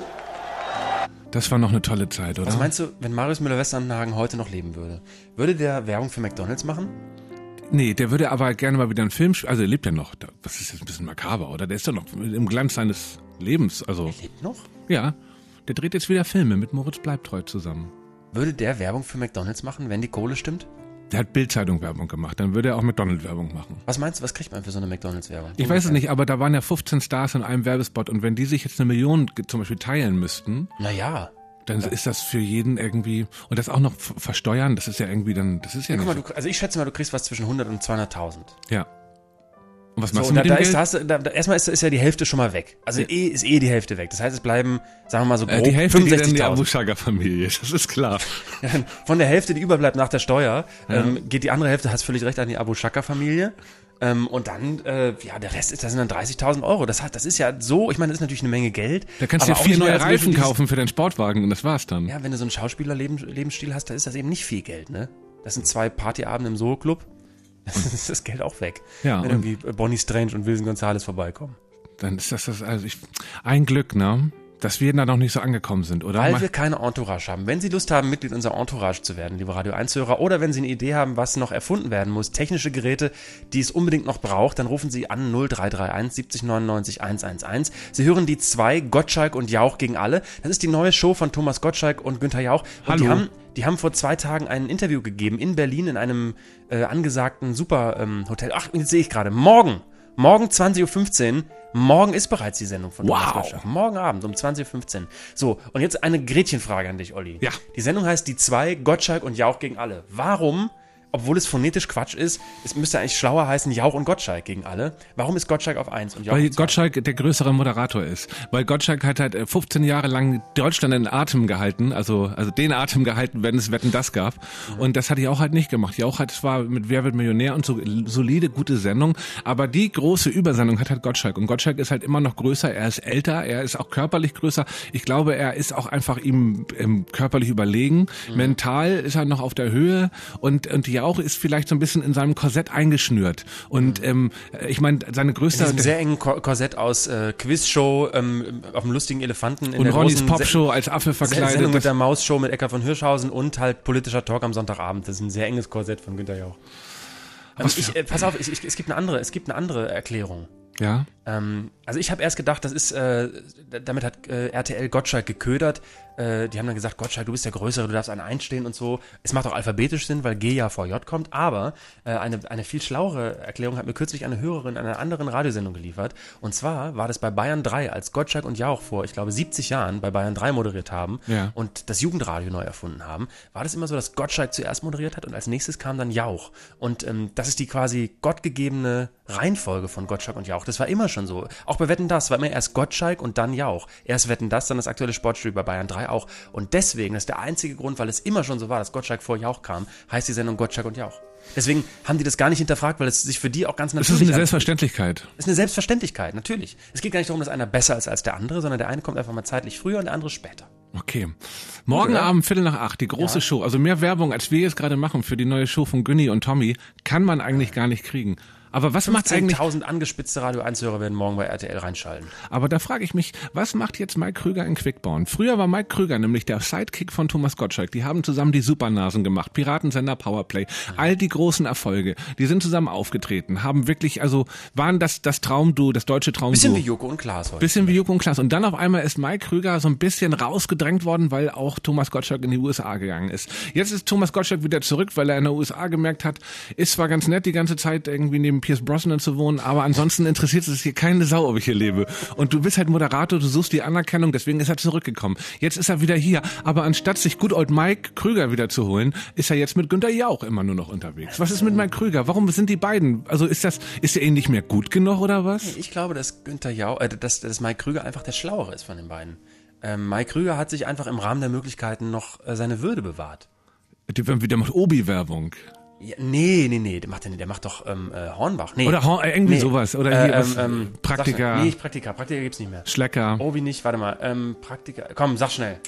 Das war noch eine tolle Zeit, oder? Was meinst du, wenn Marius Müller-Westernhagen heute noch leben würde? Würde der Werbung für McDonald's machen? Nee, der würde aber gerne mal wieder einen Film spielen. Also er lebt ja noch. Das ist jetzt ein bisschen makaber, oder? Der ist ja noch im Glanz seines Lebens. Also, Er lebt noch? Ja, der dreht jetzt wieder Filme mit Moritz Bleibtreu zusammen. Würde der Werbung für McDonald's machen, wenn die Kohle stimmt? Der hat Bild-Zeitung Werbung gemacht, dann würde er auch McDonald's-Werbung machen. Was meinst du, was kriegt man für so eine McDonald's-Werbung? Ich weiß es nicht, aber da waren ja 15 Stars in einem Werbespot und wenn die sich jetzt 1 Million zum Beispiel teilen müssten, Naja. dann ist das für jeden irgendwie, und das auch noch versteuern, das ist ja irgendwie dann, das ist ja Guck nicht. mal, also ich schätze mal, du kriegst was zwischen 100 und 200.000. Ja. Und was So, machst und du mit dem Geld? erstmal ist ja die Hälfte schon mal weg. Also ist die Hälfte weg. Das heißt, es bleiben, sagen wir mal so grob, die Hälfte geht in die 65.000. Abu Chaga-Familie, das ist klar. Von der Hälfte, die überbleibt nach der Steuer, geht die andere Hälfte, hast völlig recht, an die Abu Chaga-Familie. Und dann, der Rest das sind dann 30.000 Euro. Das ist ja so, ich meine, das ist natürlich eine Menge Geld. Da kannst du dir aber auch 4 nicht mehr neue als Reifen dieses- kaufen für deinen Sportwagen und das war's dann. Ja, wenn du so einen Schauspieler-Lebensstil hast, da ist das eben nicht viel Geld, ne? Das sind 2 Partyabende im Solo-Club. Dann ist das Geld auch weg. Ja, wenn irgendwie Bonnie Strange und Wilson Gonzalez vorbeikommen. Dann ist ein Glück, ne? Dass wir da noch nicht so angekommen sind, oder? Weil wir keine Entourage haben. Wenn Sie Lust haben, Mitglied unserer Entourage zu werden, liebe Radio 1-Hörer, oder wenn Sie eine Idee haben, was noch erfunden werden muss, technische Geräte, die es unbedingt noch braucht, dann rufen Sie an 0331 70 99 111. Sie hören die 2, Gottschalk und Jauch gegen alle. Das ist die neue Show von Thomas Gottschalk und Günther Jauch. Und Hallo. die haben vor 2 Tagen ein Interview gegeben in Berlin in einem angesagten Super-Hotel. Ach, jetzt sehe ich gerade. Morgen 20.15 Uhr. Morgen ist bereits die Sendung von Thomas Gottschalk. Morgen Abend um 20.15 Uhr. So, und jetzt eine Gretchenfrage an dich, Olli. Ja. Die Sendung heißt Die 2, Gottschalk und Jauch gegen alle. Warum, obwohl es phonetisch Quatsch ist, es müsste eigentlich schlauer heißen Jauch und Gottschalk gegen alle. Warum ist Gottschalk auf 1 und Jauch Weil auf 2? Gottschalk der größere Moderator ist. Weil Gottschalk hat halt 15 Jahre lang Deutschland in Atem gehalten, also den Atem gehalten, wenn es Wetten, das gab. Und das hat Jauch halt nicht gemacht. Jauch hat zwar mit Wer wird Millionär und so solide, gute Sendung, aber die große Übersendung hat halt Gottschalk. Und Gottschalk ist halt immer noch größer, er ist älter, er ist auch körperlich größer. Ich glaube, er ist auch einfach ihm körperlich überlegen. Mental ist er noch auf der Höhe und Jauch ist vielleicht so ein bisschen in seinem Korsett eingeschnürt. Und ich meine, seine größte... In diesem sehr engen Korsett aus Quizshow, auf dem lustigen Elefanten in und der Ronnys großen Popshow als Affe verkleidet. Sendung mit der Mausshow mit Eckart von Hirschhausen und halt politischer Talk am Sonntagabend. Das ist ein sehr enges Korsett von Günther Jauch. Pass auf, es gibt eine andere Erklärung. Ja. Also ich habe erst gedacht, das ist, damit hat RTL Gottschalk geködert. Die haben dann gesagt, Gottschalk, du bist der Größere, du darfst einen einstehen und so. Es macht auch alphabetisch Sinn, weil G ja vor J kommt. Aber eine viel schlauere Erklärung hat mir kürzlich eine Hörerin einer anderen Radiosendung geliefert. Und zwar war das bei Bayern 3, als Gottschalk und Jauch vor, ich glaube, 70 Jahren bei Bayern 3 moderiert haben und das Jugendradio neu erfunden haben, war das immer so, dass Gottschalk zuerst moderiert hat und als nächstes kam dann Jauch. Und das ist die quasi gottgegebene Reihenfolge von Gottschalk und Jauch. Das war immer schon so. Auch bei Wetten, das war immer erst Gottschalk und dann Jauch. Erst Wetten, das, dann das aktuelle Sportstudio bei Bayern 3 auch. Und deswegen, das ist der einzige Grund, weil es immer schon so war, dass Gottschalk vor Jauch kam, heißt die Sendung Gottschalk und Jauch. Deswegen haben die das gar nicht hinterfragt, weil es sich für die auch ganz natürlich anfühlt. Das ist eine Selbstverständlichkeit. Das ist eine Selbstverständlichkeit, natürlich. Es geht gar nicht darum, dass einer besser ist als der andere, sondern der eine kommt einfach mal zeitlich früher und der andere später. Okay. Morgen Abend, 7:45, die große Show. Also mehr Werbung, als wir jetzt gerade machen für die neue Show von Günni und Tommy, kann man eigentlich gar nicht kriegen. Aber was macht eigentlich... 10.000 angespitzte Radio 1-Hörer werden morgen bei RTL reinschalten. Aber da frage ich mich, was macht jetzt Mike Krüger in Quickborn? Früher war Mike Krüger nämlich der Sidekick von Thomas Gottschalk. Die haben zusammen die Supernasen gemacht, Piratensender, Powerplay, all die großen Erfolge. Die sind zusammen aufgetreten, haben wirklich, also waren das Traumduo, das deutsche Traumduo. Bisschen wie Joko und Klaas heute. Bisschen wie Joko und Klaas. Und dann auf einmal ist Mike Krüger so ein bisschen rausgedrängt worden, weil auch Thomas Gottschalk in die USA gegangen ist. Jetzt ist Thomas Gottschalk wieder zurück, weil er in den USA gemerkt hat, ist zwar ganz nett, die ganze Zeit irgendwie neben Pierce Brosnan zu wohnen, aber ansonsten interessiert es hier keine Sau, ob ich hier lebe. Und du bist halt Moderator, du suchst die Anerkennung, deswegen ist er zurückgekommen. Jetzt ist er wieder hier, aber anstatt sich Good Old Mike Krüger wieder zu holen, ist er jetzt mit Günther Jauch immer nur noch unterwegs. Was ist mit Mike Krüger? Warum sind die beiden? Also ist er ihnen nicht mehr gut genug oder was? Ich glaube, dass Günther Jauch, dass Mike Krüger einfach der Schlauere ist von den beiden. Mike Krüger hat sich einfach im Rahmen der Möglichkeiten noch seine Würde bewahrt. Der macht Obi-Werbung. Ja, nee, der macht doch Hornbach. Nee. Oder irgendwie sowas. Oder hier Praktika. Nee, Praktika gibt's nicht mehr. Schlecker. Obi nicht, warte mal. Praktika, komm, sag schnell.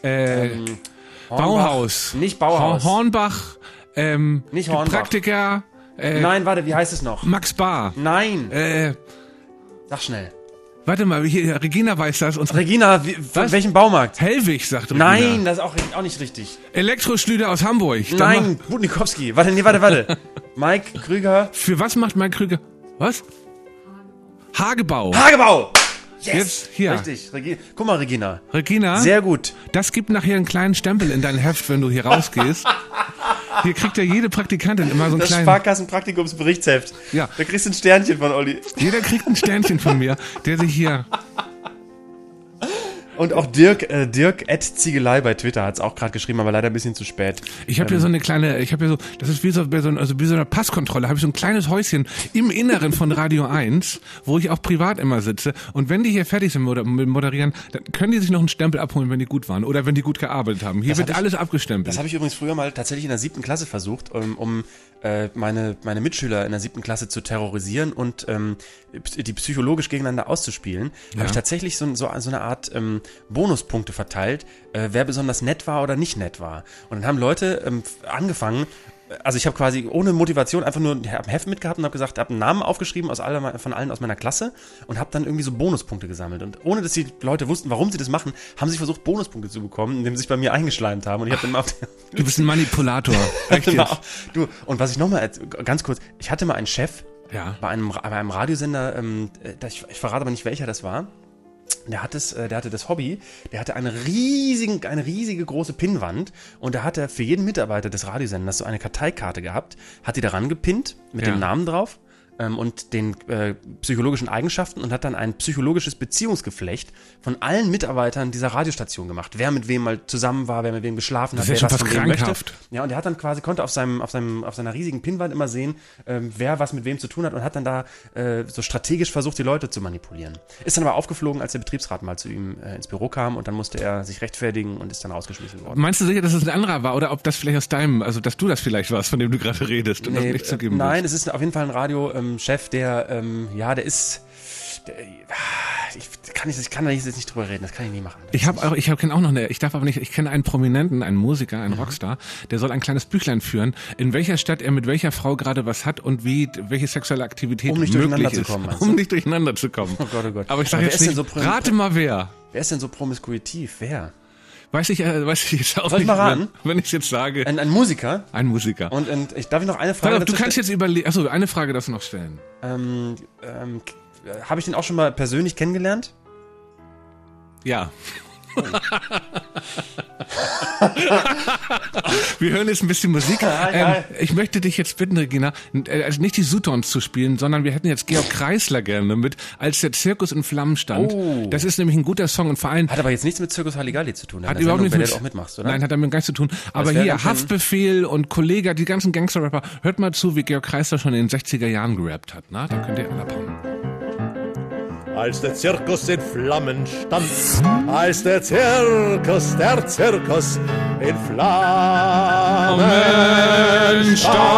Bauhaus. Nicht Bauhaus. Hornbach. Nicht Hornbach. Praktika. Nein, warte, wie heißt es noch? Max Bar. Nein. Sag schnell. Warte mal, hier, Regina weiß das. Regina, von welchem Baumarkt? Hellwig, sagt Regina. Nein, das ist auch nicht richtig. Elektroschlüter aus Hamburg. Nein, Budnikowski. Warte. Mike Krüger. Für was macht Mike Krüger? Was? Hagebau. Yes. Jetzt hier. Richtig. Guck mal, Regina. Regina. Sehr gut. Das gibt nachher einen kleinen Stempel in dein Heft, wenn du hier rausgehst. Hier kriegt ja jede Praktikantin immer so einen kleinen... Das Sparkassenpraktikumsberichtsheft. Ja. Da kriegst du ein Sternchen von Olli. Jeder kriegt ein Sternchen von mir, der sich hier... Und auch Dirk @Ziegelei bei Twitter hat's auch gerade geschrieben, aber leider ein bisschen zu spät. Ich habe hier so eine kleine, das ist wie so eine Passkontrolle, habe ich so ein kleines Häuschen im Inneren von Radio 1, wo ich auch privat immer sitze. Und wenn die hier fertig sind mit Moderieren, dann können die sich noch einen Stempel abholen, wenn die gut waren oder wenn die gut gearbeitet haben. Hier wird alles abgestempelt. Das habe ich übrigens früher mal tatsächlich in der 7. Klasse versucht, um meine Mitschüler in der 7. Klasse zu terrorisieren und die psychologisch gegeneinander auszuspielen. Ja. Habe ich tatsächlich so eine Art Bonuspunkte verteilt, wer besonders nett war oder nicht nett war. Und dann haben Leute angefangen, also ich habe quasi ohne Motivation einfach nur ein Heft mitgehabt und habe gesagt, habe einen Namen aufgeschrieben von allen aus meiner Klasse und habe dann irgendwie so Bonuspunkte gesammelt. Und ohne dass die Leute wussten, warum sie das machen, haben sie versucht, Bonuspunkte zu bekommen, indem sie sich bei mir eingeschleimt haben. Und ich habe dann Du bist ein Manipulator. Echt jetzt? Du, und was ich nochmal, ganz kurz, ich hatte mal einen Chef bei einem Radiosender, ich verrate aber nicht, welcher das war. Der hatte das Hobby, der hatte eine riesige große Pinnwand und da hat er für jeden Mitarbeiter des Radiosenders so eine Karteikarte gehabt, hat die daran gepinnt mit dem Namen drauf und den psychologischen Eigenschaften und hat dann ein psychologisches Beziehungsgeflecht von allen Mitarbeitern dieser Radiostation gemacht. Wer mit wem mal zusammen war, wer mit wem geschlafen hat, wer was von wem möchte. Ja, und er hat dann konnte auf seiner riesigen Pinnwand immer sehen, wer was mit wem zu tun hat und hat dann da so strategisch versucht, die Leute zu manipulieren. Ist dann aber aufgeflogen, als der Betriebsrat mal zu ihm ins Büro kam und dann musste er sich rechtfertigen und ist dann rausgeschmissen worden. Meinst du sicher, dass es ein anderer war oder ob das vielleicht dass du das vielleicht warst, von dem du gerade redest und das nicht zugeben willst? Nein, es ist auf jeden Fall ein Chef, der Ich kann da jetzt nicht drüber reden, das kann ich nie machen. Ich kenne einen Prominenten, einen Musiker, einen Rockstar, der soll ein kleines Büchlein führen, in welcher Stadt er mit welcher Frau gerade was hat und welche sexuelle Aktivität möglich ist. Um nicht durcheinander zu kommen. Oh Gott, oh Gott. Aber ich sage jetzt nicht, rate mal wer. Wer ist denn so promiskuitiv? Wer? Weiß ich jetzt auch Soll ich nicht, mal raten? wenn ich jetzt sage. Ein Musiker? Ein Musiker. Und darf ich noch eine Frage Du kannst jetzt überlegen, achso, eine Frage darfst du noch stellen. Habe ich den auch schon mal persönlich kennengelernt? Ja. Wir hören jetzt ein bisschen Musik. Ich möchte dich jetzt bitten, Regina, also nicht die Sutons zu spielen, sondern wir hätten jetzt Georg Kreisler gerne mit, als der Zirkus in Flammen stand. Oh. Das ist nämlich ein guter Song und vor allem... Hat aber jetzt nichts mit Zirkus Halligalli zu tun. Hat überhaupt nichts mit... mit... du auch mitmachst, oder? Nein, hat damit gar nichts zu tun. Aber hier, Haftbefehl und Kollega, die ganzen Gangster-Rapper, hört mal zu, wie Georg Kreisler schon in den 60er Jahren gerappt hat. Na, da könnt ihr alle abhauen. Als der Zirkus in Flammen stand, als der Zirkus in Flammen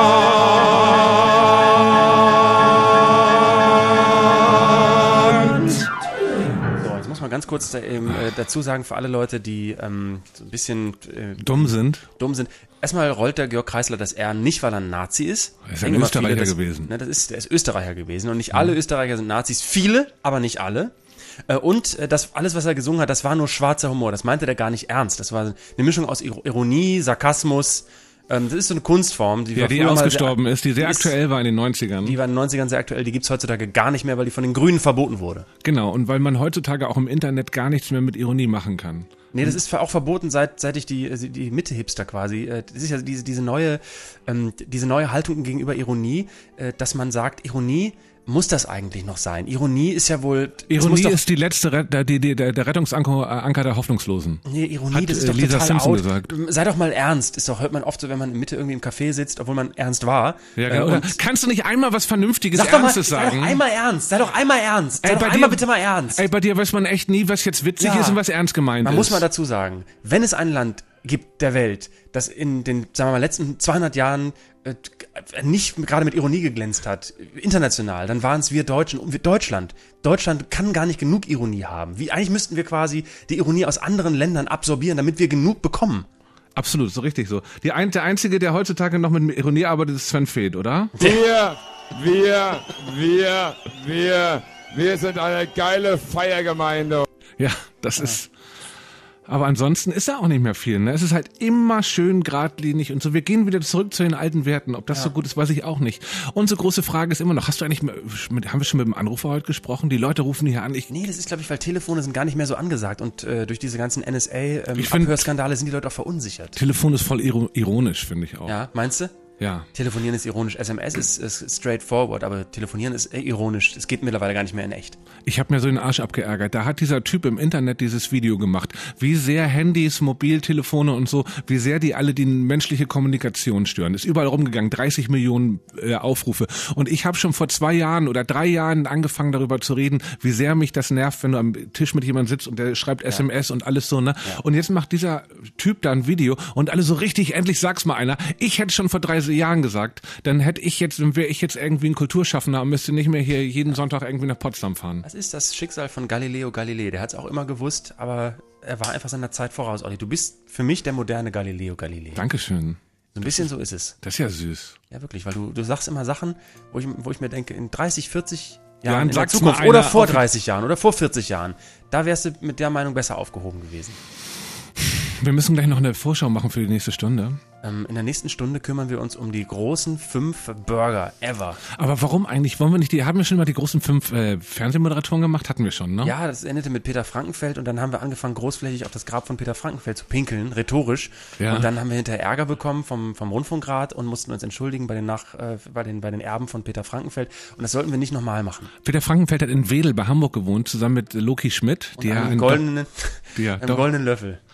stand. So, jetzt muss man ganz kurz dazu sagen, für alle Leute, die so ein bisschen dumm sind. Erstmal rollt der Georg Kreisler das R nicht, weil er ein Nazi ist. Er ist ein Österreicher gewesen. Ne, der ist Österreicher gewesen und nicht alle Österreicher sind Nazis. Viele, aber nicht alle. Und das alles, was er gesungen hat, das war nur schwarzer Humor. Das meinte der gar nicht ernst. Das war eine Mischung aus Ironie, Sarkasmus. Das ist so eine Kunstform, die ausgestorben ist, die sehr aktuell war in den 90ern. Die war in den 90ern sehr aktuell, die gibt's heutzutage gar nicht mehr, weil die von den Grünen verboten wurde. Genau, und weil man heutzutage auch im Internet gar nichts mehr mit Ironie machen kann. Nee, das ist auch verboten, seit ich die Mitte-Hipster quasi, das ist ja diese neue Haltung gegenüber Ironie, dass man sagt, Ironie muss das eigentlich noch sein? Ironie ist ja wohl... Ironie ist die letzte, der Rettungsanker der Hoffnungslosen. Nee, Ironie, hat, das ist doch Lisa total Simpson out. gesagt. Sei doch mal ernst, hört man oft so, wenn man in Mitte irgendwie im Café sitzt, obwohl man ernst war. Ja, genau. Oder kannst du nicht einmal was Vernünftiges, Ernstes sagen? Sei doch einmal ernst, sei doch einmal bitte mal ernst. Ey, bei dir weiß man echt nie, was jetzt witzig ist und was ernst gemeint ist. Man muss mal dazu sagen, wenn es ein Land gibt der Welt, das in den, sagen wir mal, letzten 200 Jahren nicht gerade mit Ironie geglänzt hat, international, dann waren es wir Deutschen und Deutschland. Deutschland kann gar nicht genug Ironie haben. Eigentlich müssten wir quasi die Ironie aus anderen Ländern absorbieren, damit wir genug bekommen. Absolut, so richtig so. Der Einzige, der heutzutage noch mit Ironie arbeitet, ist Sven Feth, oder? Wir sind eine geile Feiergemeinde. Ja, das ist... Aber ansonsten ist da auch nicht mehr viel. Ne? Es ist halt immer schön geradlinig und so. Wir gehen wieder zurück zu den alten Werten. Ob das so gut ist, weiß ich auch nicht. Unsere große Frage ist immer noch, haben wir schon mit dem Anrufer heute gesprochen? Die Leute rufen hier an. Nee, das ist, glaube ich, weil Telefone sind gar nicht mehr so angesagt. Und durch diese ganzen NSA-Abhörskandale sind die Leute auch verunsichert. Telefon ist voll ironisch, finde ich auch. Ja, meinst du? Ja. Telefonieren ist ironisch. SMS ist straightforward, aber Telefonieren ist ironisch. Es geht mittlerweile gar nicht mehr in echt. Ich habe mir so den Arsch abgeärgert. Da hat dieser Typ im Internet dieses Video gemacht. Wie sehr Handys, Mobiltelefone und so, wie sehr die alle die menschliche Kommunikation stören. Ist überall rumgegangen. 30 Millionen Aufrufe. Und ich habe schon vor 2 Jahren oder 3 Jahren angefangen darüber zu reden, wie sehr mich das nervt, wenn du am Tisch mit jemandem sitzt und der schreibt SMS und alles so, ne? Ja. Und jetzt macht dieser Typ da ein Video und alle so richtig, endlich sag's mal einer. Ich hätte schon vor 30 Jahren gesagt, dann wäre ich jetzt irgendwie ein Kulturschaffender und müsste nicht mehr hier jeden Sonntag irgendwie nach Potsdam fahren. Das ist das Schicksal von Galileo Galilei. Der hat es auch immer gewusst, aber er war einfach seiner Zeit voraus. Olli, du bist für mich der moderne Galileo Galilei. Dankeschön. So ein bisschen so ist es. Das ist ja süß. Ja, wirklich, weil du sagst immer Sachen, wo ich mir denke, in 30, 40 Jahren in der Zukunft oder vor 30 Jahren oder vor 40 Jahren, da wärst du mit der Meinung besser aufgehoben gewesen. Wir müssen gleich noch eine Vorschau machen für die nächste Stunde. In der nächsten Stunde kümmern wir uns um die großen 5 Burger ever. Aber warum eigentlich? Wollen wir nicht haben wir schon mal die großen 5 Fernsehmoderatoren gemacht? Hatten wir schon, ne? Ja, das endete mit Peter Frankenfeld und dann haben wir angefangen, großflächig auf das Grab von Peter Frankenfeld zu pinkeln, rhetorisch. Ja. Und dann haben wir hinterher Ärger bekommen vom Rundfunkrat und mussten uns entschuldigen bei den Erben von Peter Frankenfeld. Und das sollten wir nicht nochmal machen. Peter Frankenfeld hat in Wedel bei Hamburg gewohnt, zusammen mit Loki Schmidt. Die einem goldenen Löffel.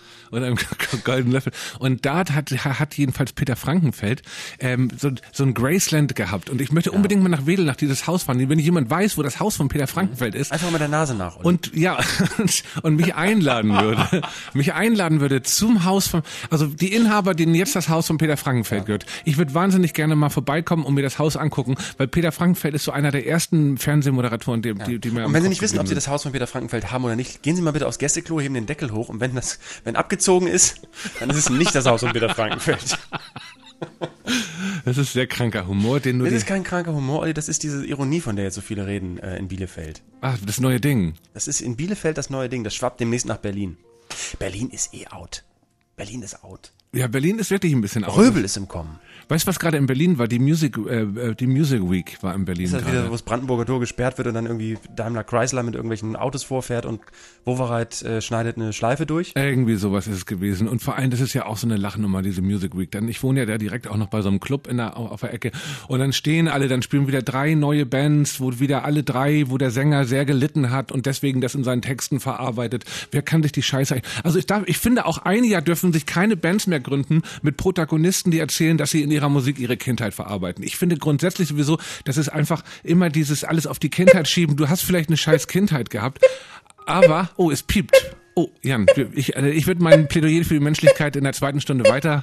oder im goldenen Löffel. Und da hat jedenfalls Peter Frankenfeld so ein Graceland gehabt. Und ich möchte unbedingt mal nach Wedel, nach dieses Haus fahren. Wenn jemand weiß, wo das Haus von Peter Frankenfeld ist. Einfach mit der Nase nach. Oder? Und ja, und mich einladen würde zum Haus also die Inhaber, denen jetzt das Haus von Peter Frankenfeld gehört. Ich würde wahnsinnig gerne mal vorbeikommen und mir das Haus angucken, weil Peter Frankenfeld ist so einer der ersten Fernsehmoderatoren, die mir. Und wenn Sie nicht wissen, ob Sie das Haus von Peter Frankenfeld haben oder nicht, gehen Sie mal bitte aufs Gästeklo, heben den Deckel hoch und wenn abgezogen ist, dann ist es nicht das Haus von Peter Frankenfeld. Das ist sehr kranker Humor, den du. Das ist kein kranker Humor, Olli, das ist diese Ironie, von der jetzt so viele reden in Bielefeld. Ach, das neue Ding. Das ist in Bielefeld das neue Ding, das schwappt demnächst nach Berlin. Berlin ist out. Berlin ist out. Ja, Berlin ist wirklich ein bisschen out. Röbel ist im Kommen. Weißt du, was gerade in Berlin war? Die Music Week war in Berlin. Ist das wieder, wo das Brandenburger Tor gesperrt wird und dann irgendwie Daimler Chrysler mit irgendwelchen Autos vorfährt und Wowereit schneidet eine Schleife durch? Irgendwie sowas ist es gewesen. Und vor allem, das ist ja auch so eine Lachnummer, diese Music Week. Dann, ich wohne ja da direkt auch noch bei so einem Club auf der Ecke. Und dann stehen alle, dann spielen wieder 3 neue Bands, wo wieder alle 3, wo der Sänger sehr gelitten hat und deswegen das in seinen Texten verarbeitet. Wer kann sich die Scheiße... Also ich finde, auch ein Jahr dürfen sich keine Bands mehr gründen mit Protagonisten, die erzählen, dass sie in ihrer Musik ihre Kindheit verarbeiten. Ich finde grundsätzlich sowieso, das ist einfach immer dieses alles auf die Kindheit schieben. Du hast vielleicht eine scheiß Kindheit gehabt, aber, es piept. Oh, Jan, ich würde mein Plädoyer für die Menschlichkeit in der 2. Stunde weiter...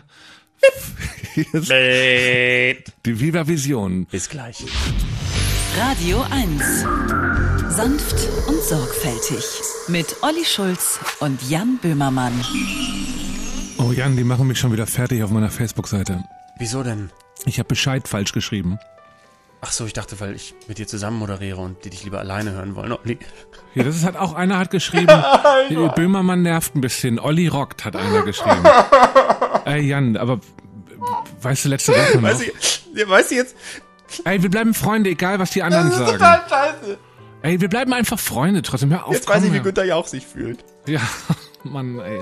Die Viva Vision. Bis gleich. Radio 1. Sanft und sorgfältig. Mit Olli Schulz und Jan Böhmermann. Oh Jan, die machen mich schon wieder fertig auf meiner Facebook-Seite. Wieso denn? Ich habe Bescheid falsch geschrieben. Ach so, ich dachte, weil ich mit dir zusammen moderiere und die dich lieber alleine hören wollen. Olli. Ja, das ist halt auch einer hat geschrieben, Böhmermann nervt ein bisschen. Olli rockt, hat einer geschrieben. Jan, aber weißt du, letzte Woche noch? Weißt du jetzt? Ey, wir bleiben Freunde, egal was die anderen sagen. Das ist total scheiße. Ey, wir bleiben einfach Freunde trotzdem. Hör auf, jetzt weiß ich, wie Günther Jauch sich fühlt. Ja, Mann, ey.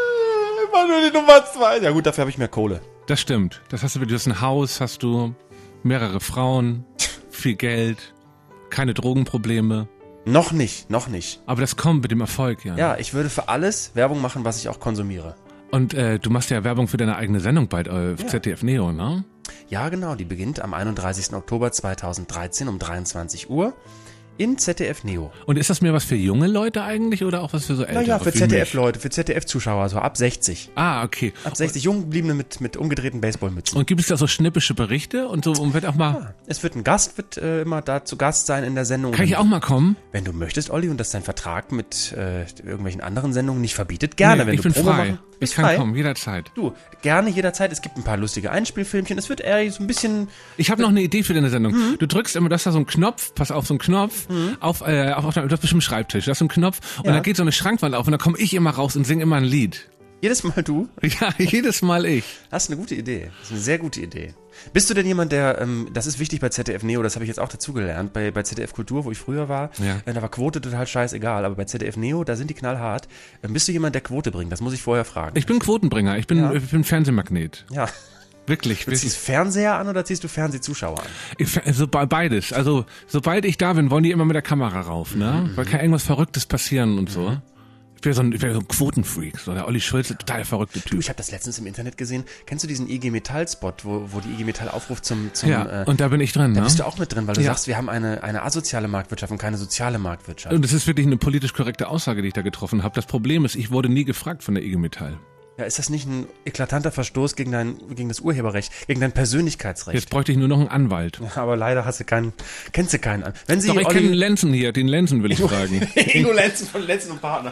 Immer nur die Nummer 2. Ja gut, dafür habe ich mehr Kohle. Das stimmt. Das hast du hast ein Haus, hast du mehrere Frauen, viel Geld, keine Drogenprobleme. Noch nicht. Aber das kommt mit dem Erfolg, ja. Ja, ich würde für alles Werbung machen, was ich auch konsumiere. Und du machst ja Werbung für deine eigene Sendung bald auf ZDF Neo, ne? Ja, genau. Die beginnt am 31. Oktober 2013 um 23 Uhr. In ZDF Neo. Und ist das mehr was für junge Leute eigentlich oder auch was für so ältere? Naja, für ZDF-Leute, für ZDF-Zuschauer, so ab 60. Ah, okay. Ab 60, Junggebliebene mit umgedrehten Baseballmützen. Und gibt es da so schnippische Berichte und so und wird auch mal... Ja, es wird ein Gast, immer da zu Gast sein in der Sendung. Kann ich auch mal kommen? Wenn du möchtest, Olli, und das dein Vertrag mit irgendwelchen anderen Sendungen nicht verbietet, gerne. Nee, wenn ich du bin Probe frei. machen, Ich kann kommen, jederzeit. Du, gerne jederzeit. Es gibt ein paar lustige Einspielfilmchen. Es wird eher so ein bisschen... Ich habe noch eine Idee für deine Sendung. Du drückst immer, das ist da so ein Knopf, pass auf, so ein Knopf, auf das ist bestimmt Schreibtisch, das ist so ein Knopf und da geht so eine Schrankwand auf und dann komme ich immer raus und singe immer ein Lied. Jedes Mal du? Ja, jedes Mal ich. Das ist eine gute Idee. Das ist eine sehr gute Idee. Bist du denn jemand, der, das ist wichtig bei ZDF Neo, das habe ich jetzt auch dazugelernt, bei ZDF Kultur, wo ich früher war, da war Quote total scheißegal, aber bei ZDF Neo, da sind die knallhart. Bist du jemand, der Quote bringt? Das muss ich vorher fragen. Ich bin Quotenbringer, ich bin Fernsehmagnet. Ja. Wirklich. Du ziehst Fernseher an oder ziehst du Fernsehzuschauer an? Beides. Also, sobald ich da bin, wollen die immer mit der Kamera rauf, ne? Weil kann irgendwas Verrücktes passieren und so. Ich wäre so ein Quotenfreak, so der Olli Schulz, total verrückte Typ. Du, ich habe das letztens im Internet gesehen. Kennst du diesen IG Metall Spot, wo die IG Metall aufruft zum und da bin ich drin, Da ne? bist du auch mit drin, weil du sagst, wir haben eine asoziale Marktwirtschaft und keine soziale Marktwirtschaft. Und das ist wirklich eine politisch korrekte Aussage, die ich da getroffen habe. Das Problem ist, ich wurde nie gefragt von der IG Metall. Ja, ist das nicht ein eklatanter Verstoß gegen das Urheberrecht, gegen dein Persönlichkeitsrecht? Jetzt bräuchte ich nur noch einen Anwalt. Ja, aber leider kennst du keinen. Wenn Sie Doch, ich kenne Lenzen hier, den Lenzen will ich fragen. Ingo Lenzen von Lenzen und Partner.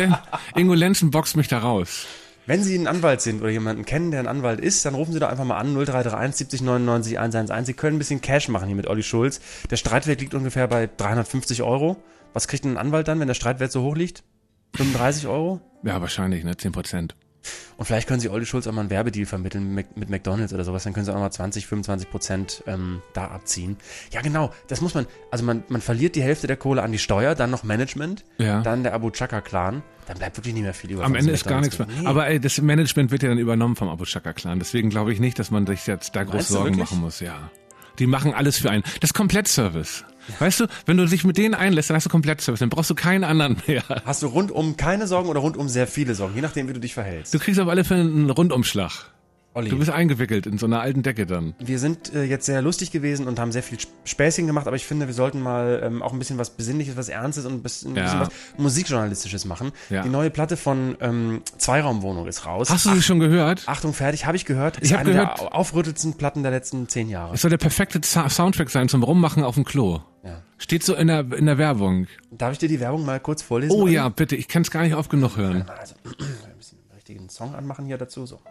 Ingo Lenzen boxt mich da raus. Wenn Sie ein Anwalt sind oder jemanden kennen, der ein Anwalt ist, dann rufen Sie doch einfach mal an, 0331 70 99 111. Sie können ein bisschen Cash machen hier mit Olli Schulz. Der Streitwert liegt ungefähr bei 350 €. Was kriegt ein Anwalt dann, wenn der Streitwert so hoch liegt? 35 €? Ja, wahrscheinlich, ne? 10%. Und vielleicht können Sie Olli Schulz auch mal einen Werbedeal vermitteln mit McDonald's oder sowas, dann können Sie auch mal 20-25% da abziehen. Ja, genau, das muss man, also man verliert die Hälfte der Kohle an die Steuer, dann noch Management, dann der Abu Chaka-Clan, dann bleibt wirklich nicht mehr viel über. Am Ende ist gar nichts mehr. Nee. Aber das Management wird ja dann übernommen vom Abu Chaka-Clan, deswegen glaube ich nicht, dass man sich jetzt da groß Sorgen machen muss, ja. Die machen alles für einen. Das ist Komplettservice. Weißt du, wenn du dich mit denen einlässt, dann hast du Komplettservice, dann brauchst du keinen anderen mehr. Hast du rundum keine Sorgen oder rundum sehr viele Sorgen, je nachdem, wie du dich verhältst. Du kriegst auf alle Fälle einen Rundumschlag. Olli, Du bist eingewickelt in so einer alten Decke dann. wir sind jetzt sehr lustig gewesen und haben sehr viel Späßchen gemacht, aber ich finde, wir sollten mal auch ein bisschen was Besinnliches, was Ernstes und ein bisschen was Musikjournalistisches machen. Ja. Die neue Platte von Zweiraumwohnung ist raus. Hast du sie schon gehört? Achtung, fertig, habe ich gehört. Ich hab eine gehört- der aufrüttelndsten Platten der letzten 10 Jahre. Es soll der perfekte Soundtrack sein zum Rummachen auf dem Klo. Ja. Steht so in der Werbung. Darf ich dir die Werbung mal kurz vorlesen? Oh Olli? ja, bitte, ich kann es gar nicht oft genug hören. Also, ein bisschen den richtigen Song anmachen hier dazu. So.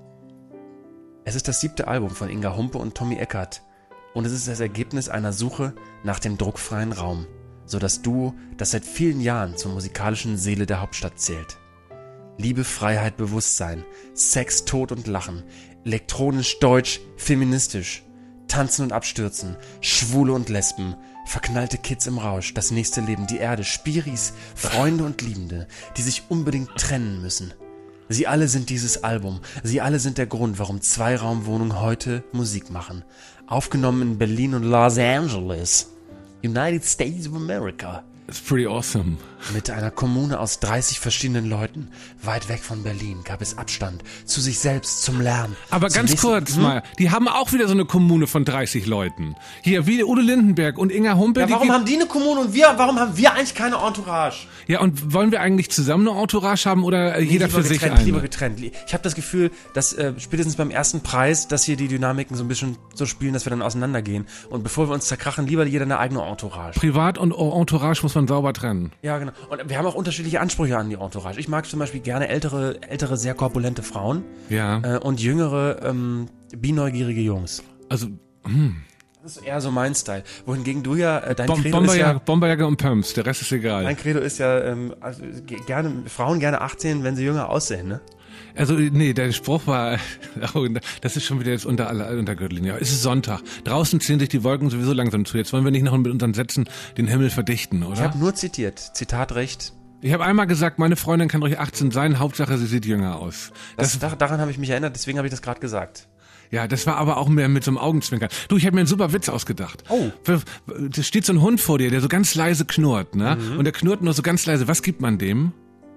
Es ist das 7. Album von Inga Humpe und Tommy Eckert. Und es ist das Ergebnis einer Suche nach dem druckfreien Raum. So das Duo, das seit vielen Jahren zur musikalischen Seele der Hauptstadt zählt. Liebe, Freiheit, Bewusstsein, Sex, Tod und Lachen, elektronisch, deutsch, feministisch, Tanzen und Abstürzen, Schwule und Lesben, verknallte Kids im Rausch, das nächste Leben, die Erde, Spiris, Freunde und Liebende, die sich unbedingt trennen müssen. Sie alle sind dieses Album, sie alle sind der Grund, warum Zweiraumwohnungen heute Musik machen. Aufgenommen in Berlin und Los Angeles, United States of America. It's pretty awesome. Mit einer Kommune aus 30 verschiedenen Leuten, weit weg von Berlin, gab es Abstand zu sich selbst, zum Lärm. Aber zum ganz nächsten- kurz mal, die haben auch wieder so eine Kommune von 30 Leuten. Hier, wie Udo Lindenberg und Inga Humpe. Ja, warum haben die eine Kommune und warum haben wir eigentlich keine Entourage? Ja, und wollen wir eigentlich zusammen eine Entourage haben oder jeder Lieber für sich getrennt, lieber eine? getrennt. Ich habe das Gefühl, dass spätestens beim ersten Preis, dass hier die Dynamiken so ein bisschen so spielen, dass wir dann auseinandergehen. Und bevor wir uns zerkrachen, lieber jeder eine eigene Entourage. Privat und Entourage muss man sauber trennen. Ja, genau. Und wir haben auch unterschiedliche Ansprüche an die Entourage. Ich mag zum Beispiel gerne ältere sehr korpulente Frauen Ja. und jüngere, bineugierige Jungs. Also Das ist eher so mein Style. Wohingegen du ja, dein Credo ist Bomberjacke und Pumps, der Rest ist egal. Dein Credo ist ja, also, Frauen gerne 18, wenn sie jünger aussehen, ne? Also, nee, der Spruch war, oh, das ist schon wieder jetzt unter Gürtellinie. Ja, es ist Sonntag. Draußen ziehen sich die Wolken sowieso langsam zu. Jetzt wollen wir nicht noch mit unseren Sätzen den Himmel verdichten, oder? Ich habe nur zitiert. Zitatrecht. Ich habe einmal gesagt, meine Freundin kann ruhig 18 sein, Hauptsache sie sieht jünger aus. Daran habe ich mich erinnert, deswegen habe ich das gerade gesagt. Ja, das war aber auch mehr mit so einem Augenzwinkern. Du, ich habe mir einen super Witz ausgedacht. Oh. Da steht so ein Hund vor dir, der so ganz leise knurrt, ne? Und der knurrt nur so ganz leise. Was gibt man dem?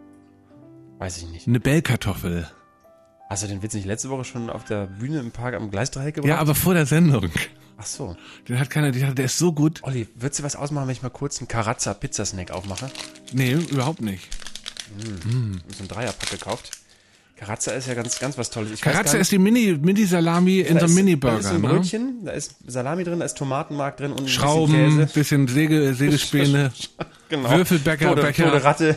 Weiß ich nicht. Eine Bellkartoffel. Hast du den Witz nicht letzte Woche schon auf der Bühne im Park am Gleisdreieck gebracht? Ja, aber vor der Sendung. Ach so. Den hat keiner, der ist so gut. Olli, würdest du was ausmachen, wenn ich mal kurz einen Karazza-Pizzasnack aufmache? Nee, überhaupt nicht. So einen Dreierpack gekauft. Karazza ist ja ganz was Tolles. Ich weiß gar Karazza nicht, ist die Mini-Salami in so einem Mini-Burger, Da ist ein ne? Brötchen, da ist Salami drin, da ist Tomatenmark drin und ein Schrauben, bisschen bisschen Sägespäne, Käse. Genau. Würfelbecher, Becher. Tote Ratte.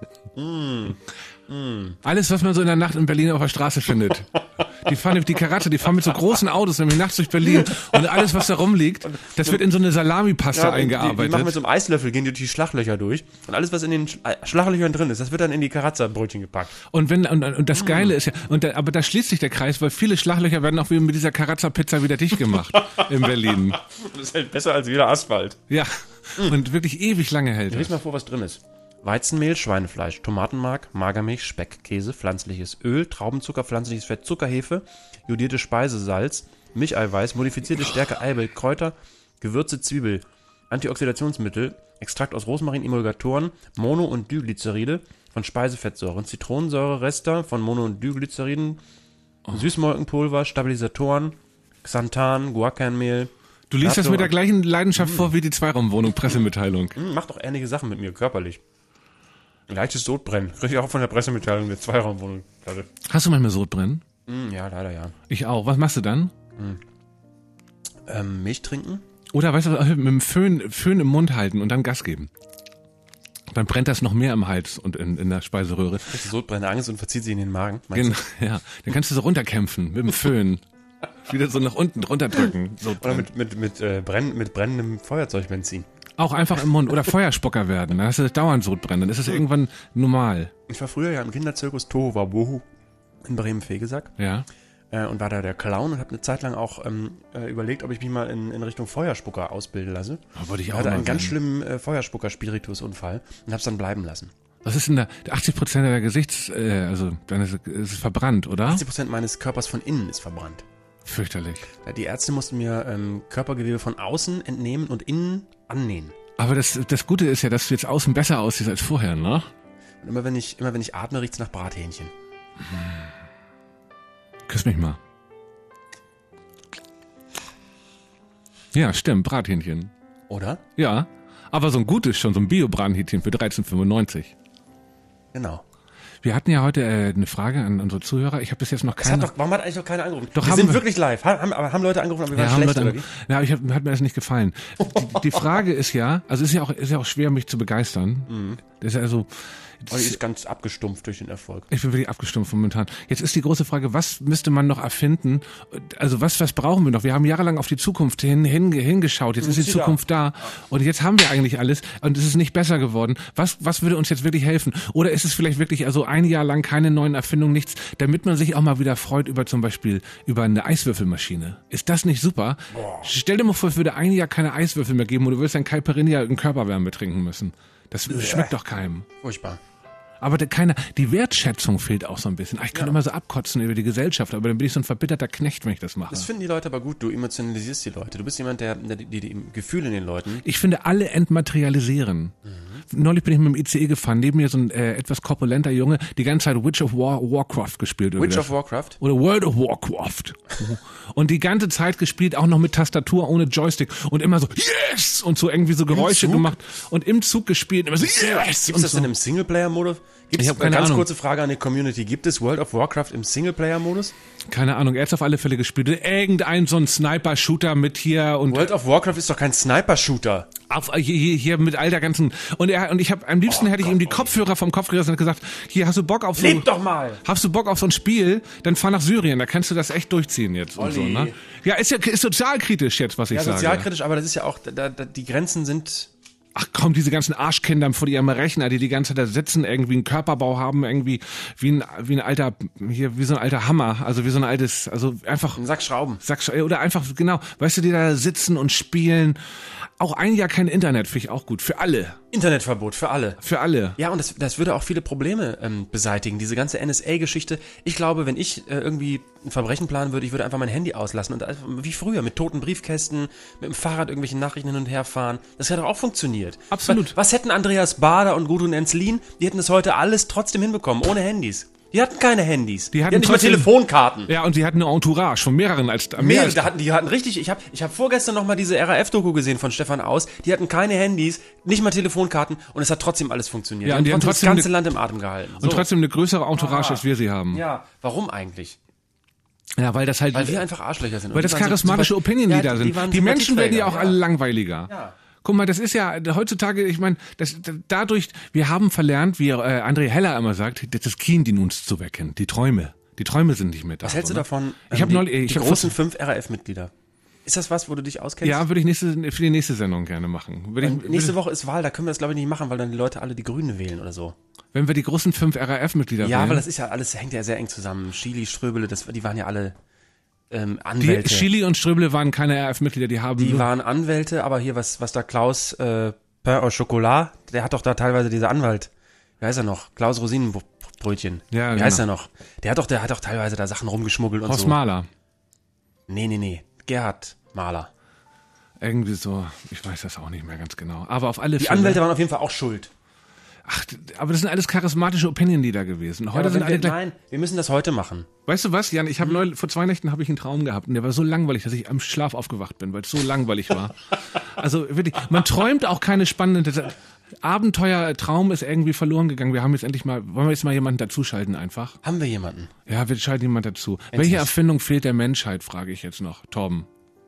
Alles, was man so in der Nacht in Berlin auf der Straße findet. Die fahren mit so großen Autos, nämlich nachts durch Berlin. Und alles, was da rumliegt, das wird in so eine Salamipaste Die eingearbeitet. machen mit so einem Eislöffel, gehen durch die Schlaglöcher durch. Und alles, was in den Schlaglöchern drin ist, das wird dann in die Karazza-Brötchen gepackt. Und das Geile ist ja, aber da schließt sich der Kreis, weil viele Schlaglöcher werden auch wieder mit dieser Karazza-Pizza wieder dicht gemacht in Berlin. Das hält besser als jeder Asphalt. Ja, und wirklich ewig lange hält Lies das. mal vor, was drin ist. Weizenmehl, Schweinefleisch, Tomatenmark, Magermilch, Speck, Käse, pflanzliches Öl, Traubenzucker, pflanzliches Fett, Zuckerhefe, jodierte Speisesalz, Milcheiweiß, modifizierte Stärke, Eiweiß, Kräuter, Gewürze, Zwiebel, Antioxidationsmittel, Extrakt aus Rosmarin, Emulgatoren, Mono- und Diglyceride von Speisefettsäuren, Zitronensäurerester von Mono- und Diglyceriden, Süßmolkenpulver, Stabilisatoren, Xanthan, Guacanmehl. Du liest das mit der gleichen Leidenschaft vor wie die Zweiraumwohnung, Pressemitteilung. Macht doch ähnliche Sachen mit mir, körperlich. Leichtes Sodbrennen. Krieg ich auch von der Pressemitteilung der Zweiraumwohnung. Hast du manchmal Sodbrennen? Ja, leider ja. Ich auch. Was machst du dann? Milch trinken? Oder weißt du, mit dem Föhn im Mund halten und dann Gas geben. Dann brennt das noch mehr im Hals und in der Speiseröhre. Kriegst du Sodbrenne Angst und verzieht sich in den Magen? Ja, dann kannst du so runterkämpfen mit dem Föhn. Wieder so nach unten drunter drücken. Oder mit brennendem Feuerzeugbenzin. Auch einfach im Mund. Oder Feuerspocker werden. Dann hast du dauernd Sodbrennen. Dann ist es irgendwann normal. Ich war früher ja im Kinderzirkus Tohuwabohu in Bremen-Fegesack. Ja. Und war da der Clown und habe eine Zeit lang auch überlegt, ob ich mich mal in Richtung Feuerspucker ausbilden lasse. Wollte ich Ich auch hatte mal einen ganz werden. schlimmen Feuerspucker-Spiritusunfall und habe es dann bleiben lassen. Was ist denn da? 80% der Gesichts... dann ist es verbrannt, oder? 80% meines Körpers von innen ist verbrannt. Fürchterlich. Die Ärzte mussten mir Körpergewebe von außen entnehmen und innen annähen. Aber das Gute ist ja, dass du jetzt außen besser aussiehst als vorher, ne? Und immer wenn ich atme, riecht's nach Brathähnchen. Küss mich mal. Ja, stimmt, Brathähnchen. Oder? Ja, aber so ein gutes schon, so ein Bio-Brathähnchen für 13,95. Genau. Wir hatten ja heute eine Frage an unsere Zuhörer. Ich habe bis jetzt noch keine... Warum hat eigentlich noch keiner angerufen? Doch, wir sind wirklich live. Haben Leute angerufen, aber wir waren schlecht, oder wie? Ja, hat mir das nicht gefallen. Die Frage ist ja, also ist ja auch schwer, mich zu begeistern. Mhm. Das ist ja so... Olli ist ganz abgestumpft durch den Erfolg. Ich bin wirklich abgestumpft momentan. Jetzt ist die große Frage, was müsste man noch erfinden? Also was brauchen wir noch? Wir haben jahrelang auf die Zukunft hingeschaut. Jetzt ist die Zukunft da. Und jetzt haben wir eigentlich alles. Und es ist nicht besser geworden. Was würde uns jetzt wirklich helfen? Oder ist es vielleicht wirklich also ein Jahr lang keine neuen Erfindungen, nichts, damit man sich auch mal wieder freut über zum Beispiel über eine Eiswürfelmaschine? Ist das nicht super? Boah. Stell dir mal vor, es würde ein Jahr keine Eiswürfel mehr geben und du würdest dann Caipirinha in Körperwärme trinken müssen. Das schmeckt doch keinem. Furchtbar. Aber die Wertschätzung fehlt auch so ein bisschen. Ich könnte immer so abkotzen über die Gesellschaft, aber dann bin ich so ein verbitterter Knecht, wenn ich das mache. Das finden die Leute aber gut. Du emotionalisierst die Leute. Du bist jemand, der die Gefühle in den Leuten... Ich finde, alle entmaterialisieren. Neulich bin ich mit dem ICE gefahren, neben mir so ein etwas korpulenter Junge, die ganze Zeit Witch of Warcraft gespielt. Witch of Warcraft? Oder World of Warcraft. Und die ganze Zeit gespielt, auch noch mit Tastatur, ohne Joystick. Und immer so, yes! Und so irgendwie so Geräusche gemacht. Und im Zug gespielt, immer so, yes! Gibt's das denn im Singleplayer-Modus? Ich habe keine Ahnung. Kurze Frage an die Community. Gibt es World of Warcraft im Singleplayer-Modus? Keine Ahnung, er hat auf alle Fälle gespielt. Irgendein so ein Sniper-Shooter mit hier und... World of Warcraft ist doch kein Sniper-Shooter. Hier mit all der ganzen... Und ich habe am liebsten hätte ich ihm die Kopfhörer vom Kopf gerissen und gesagt, hier, hast du Bock auf so... Leb doch mal! Hast du Bock auf so ein Spiel? Dann fahr nach Syrien, da kannst du das echt durchziehen jetzt. Olli. Und so, ne? Ja, ist sozialkritisch jetzt, was ich sage. Ja, sozialkritisch, aber das ist ja auch... die Grenzen sind... Ach komm, diese ganzen Arschkinder vor ihrem Rechner, die ganze Zeit da sitzen, irgendwie einen Körperbau haben, irgendwie wie ein alter, hier, wie so ein alter Hammer, also wie so ein altes, also einfach... Ein Sack Schrauben. Oder einfach, genau, weißt du, die da sitzen und spielen. Auch ein Jahr kein Internet, finde ich auch gut, für alle. Internetverbot, für alle. Für alle. Ja, und das würde auch viele Probleme beseitigen, diese ganze NSA-Geschichte. Ich glaube, wenn ich irgendwie ein Verbrechen planen würde, ich würde einfach mein Handy auslassen und wie früher, mit toten Briefkästen, mit dem Fahrrad irgendwelche Nachrichten hin und her fahren. Das hätte doch auch funktioniert. Absolut. Was hätten Andreas Bader und Gudrun Enzlin? Die hätten das heute alles trotzdem hinbekommen, ohne Handys. Die hatten keine Handys. Die hatten nicht mal Telefonkarten. Ja, und die hatten eine Entourage von mehreren als... Die hatten richtig... Ich hab vorgestern noch mal diese RAF-Doku gesehen von Stefan Aus. Die hatten keine Handys, nicht mal Telefonkarten und es hat trotzdem alles funktioniert. Ja, und die haben trotzdem das ganze Land im Atem gehalten. So. Und trotzdem eine größere Entourage, als wir sie haben. Ja, warum eigentlich? Ja, weil wir einfach Arschlöcher sind. Weil das charismatische Opinion-Leader sind. Die Menschen werden ja auch alle langweiliger. Ja. Guck mal, das ist ja heutzutage, ich meine, dadurch, wir haben verlernt, wie André Heller immer sagt, das Kien, die uns zu wecken, die Träume. Die Träume sind nicht mit. Was hältst du davon? Ich habe neulich, die großen 5 RAF-Mitglieder. Ist das was, wo du dich auskennst? Ja, würde ich für die nächste Sendung gerne machen. Nächste Woche ist Wahl, da können wir das glaube ich nicht machen, weil dann die Leute alle die Grüne wählen oder so. Wenn wir die großen 5 RAF-Mitglieder wählen. Ja, weil das ist ja alles, hängt ja sehr eng zusammen. Schili, Ströbele, die waren ja alle Anwälte. Die Schili und Ströbele waren keine RAF-Mitglieder, die waren Anwälte, aber hier, was da Klaus Pain au Chocolat, der hat doch da teilweise dieser Anwalt, wie heißt er noch? Klaus Rosinenbrötchen. Ja, wie heißt er noch? Der hat doch teilweise da Sachen rumgeschmuggelt und Horst so. Mahler. Nee. Gerhard Mahler. Irgendwie so, ich weiß das auch nicht mehr ganz genau. Aber auf alle Fälle. Die Anwälte waren auf jeden Fall auch schuld. Ach, aber das sind alles charismatische Opinion-Leader gewesen. Heute sind alle nein, wir müssen das heute machen. Weißt du was, Jan? Ich habe vor 2 Nächten habe ich einen Traum gehabt und der war so langweilig, dass ich am Schlaf aufgewacht bin, weil es so langweilig war. Also wirklich, man träumt auch keine spannenden Abenteuer-Traum ist irgendwie verloren gegangen. Wollen wir jetzt mal jemanden dazuschalten einfach? Haben wir jemanden? Ja, wir schalten jemanden dazu. Welche Erfindung fehlt der Menschheit, frage ich jetzt noch. Torben.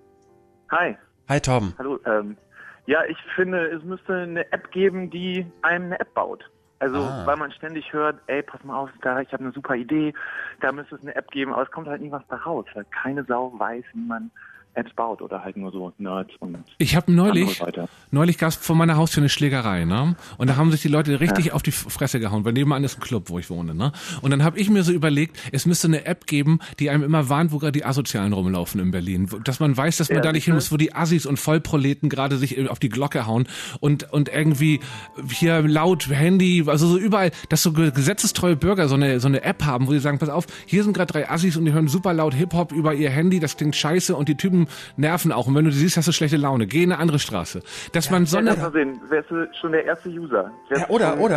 Hi. Hi, Torben. Hallo, ja, ich finde, es müsste eine App geben, die einem eine App baut. Also, weil man ständig hört, ey, pass mal auf, ich habe eine super Idee, da müsste es eine App geben, aber es kommt halt nie was da raus, weil keine Sau weiß, wie man Apps baut oder halt nur so Nerds und... Ich habe neulich gab es vor meiner Haustür eine Schlägerei, ne? Und da haben sich die Leute richtig auf die Fresse gehauen, weil nebenan ist ein Club, wo ich wohne, ne? Und dann habe ich mir so überlegt, es müsste eine App geben, die einem immer warnt, wo gerade die Asozialen rumlaufen in Berlin. Dass man weiß, dass man da nicht hin muss, wo die Assis und Vollproleten gerade sich auf die Glocke hauen und irgendwie hier laut Handy, also so überall, dass so gesetzestreue Bürger so eine App haben, wo sie sagen, pass auf, hier sind gerade 3 Assis und die hören super laut Hip-Hop über ihr Handy, das klingt scheiße und die Typen extrem nerven auch. Und wenn du die siehst, hast du schlechte Laune. Geh in eine andere Straße. Dass man so eine... Wärst du schon der erste User. Ja,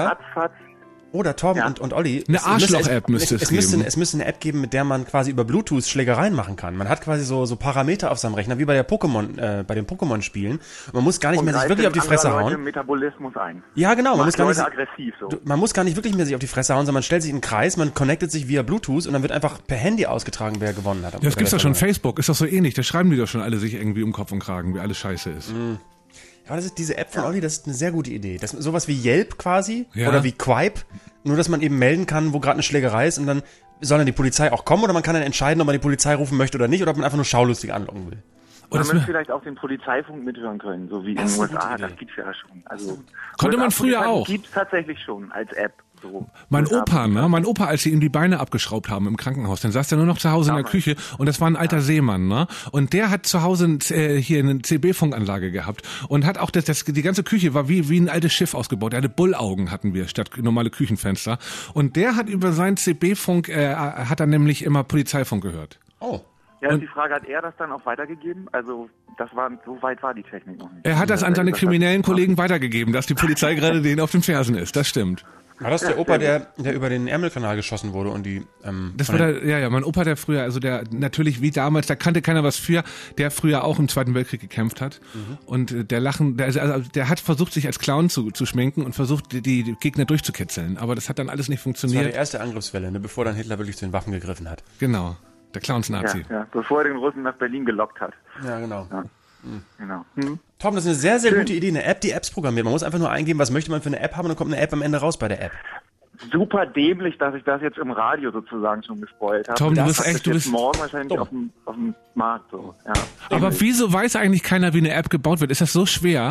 oder Torben und Olli. Eine Arschloch-App müsste es geben. Es müsste eine App geben, mit der man quasi über Bluetooth Schlägereien machen kann. Man hat quasi so Parameter auf seinem Rechner, wie bei den Pokémon-Spielen. Man muss gar nicht mehr sich wirklich auf die Fresse hauen. Metabolismus ein. Ja, genau. Man muss gar nicht, aggressiv, so. Man muss gar nicht wirklich mehr sich auf die Fresse hauen, sondern man stellt sich in einen Kreis, man connectet sich via Bluetooth und dann wird einfach per Handy ausgetragen, wer gewonnen hat. Das gibt's doch schon. Facebook ist doch so ähnlich. Da schreiben die doch schon alle sich irgendwie um Kopf und Kragen, wie alles scheiße ist. Ja, das ist diese App von Olli, das ist eine sehr gute Idee. Das ist sowas wie Yelp quasi oder wie Quipe, nur dass man eben melden kann, wo gerade eine Schlägerei ist und dann soll dann die Polizei auch kommen oder man kann dann entscheiden, ob man die Polizei rufen möchte oder nicht oder ob man einfach nur schaulustig anlocken will. Oder man müsste vielleicht auch den Polizeifunk mithören können, so wie in den USA, das gibt's ja schon. Also konnte man früher auch. Gibt's tatsächlich schon als App. So. Mein Opa, als sie ihm die Beine abgeschraubt haben im Krankenhaus, dann saß der nur noch zu Hause in der Küche und das war ein alter Seemann, ne? Und der hat zu Hause hier eine CB-Funkanlage gehabt und hat auch die ganze Küche war wie ein altes Schiff ausgebaut. Der hatte Bullaugen hatten wir statt normale Küchenfenster und der hat über seinen CB-Funk hat dann nämlich immer Polizeifunk gehört. Oh. Ja, und die Frage, hat er das dann auch weitergegeben? Also, so weit war die Technik noch nicht. Er hat das an seine kriminellen Kollegen weitergegeben, dass die Polizei gerade denen auf den Fersen ist. Das stimmt. War das der Opa, der über den Ärmelkanal geschossen wurde und die... das war mein Opa, der früher, also der natürlich wie damals, da kannte keiner was für, der früher auch im Zweiten Weltkrieg gekämpft hat. Und der hat versucht, sich als Clown zu schminken und versucht, die Gegner durchzukitzeln. Aber das hat dann alles nicht funktioniert. Das war die erste Angriffswelle, ne, bevor dann Hitler wirklich zu den Waffen gegriffen hat. Genau, der Clowns-Nazi. Ja, bevor er den Russen nach Berlin gelockt hat. Ja, genau. Ja. Genau. Tom, das ist eine sehr, sehr gute Idee, eine App, die Apps programmiert. Man muss einfach nur eingeben, was möchte man für eine App haben und dann kommt eine App am Ende raus bei der App. Super dämlich, dass ich das jetzt im Radio sozusagen schon gespoilt habe. Tom, du bist morgen wahrscheinlich auf dem Markt so. Ja. Aber wieso weiß eigentlich keiner, wie eine App gebaut wird? Ist das so schwer?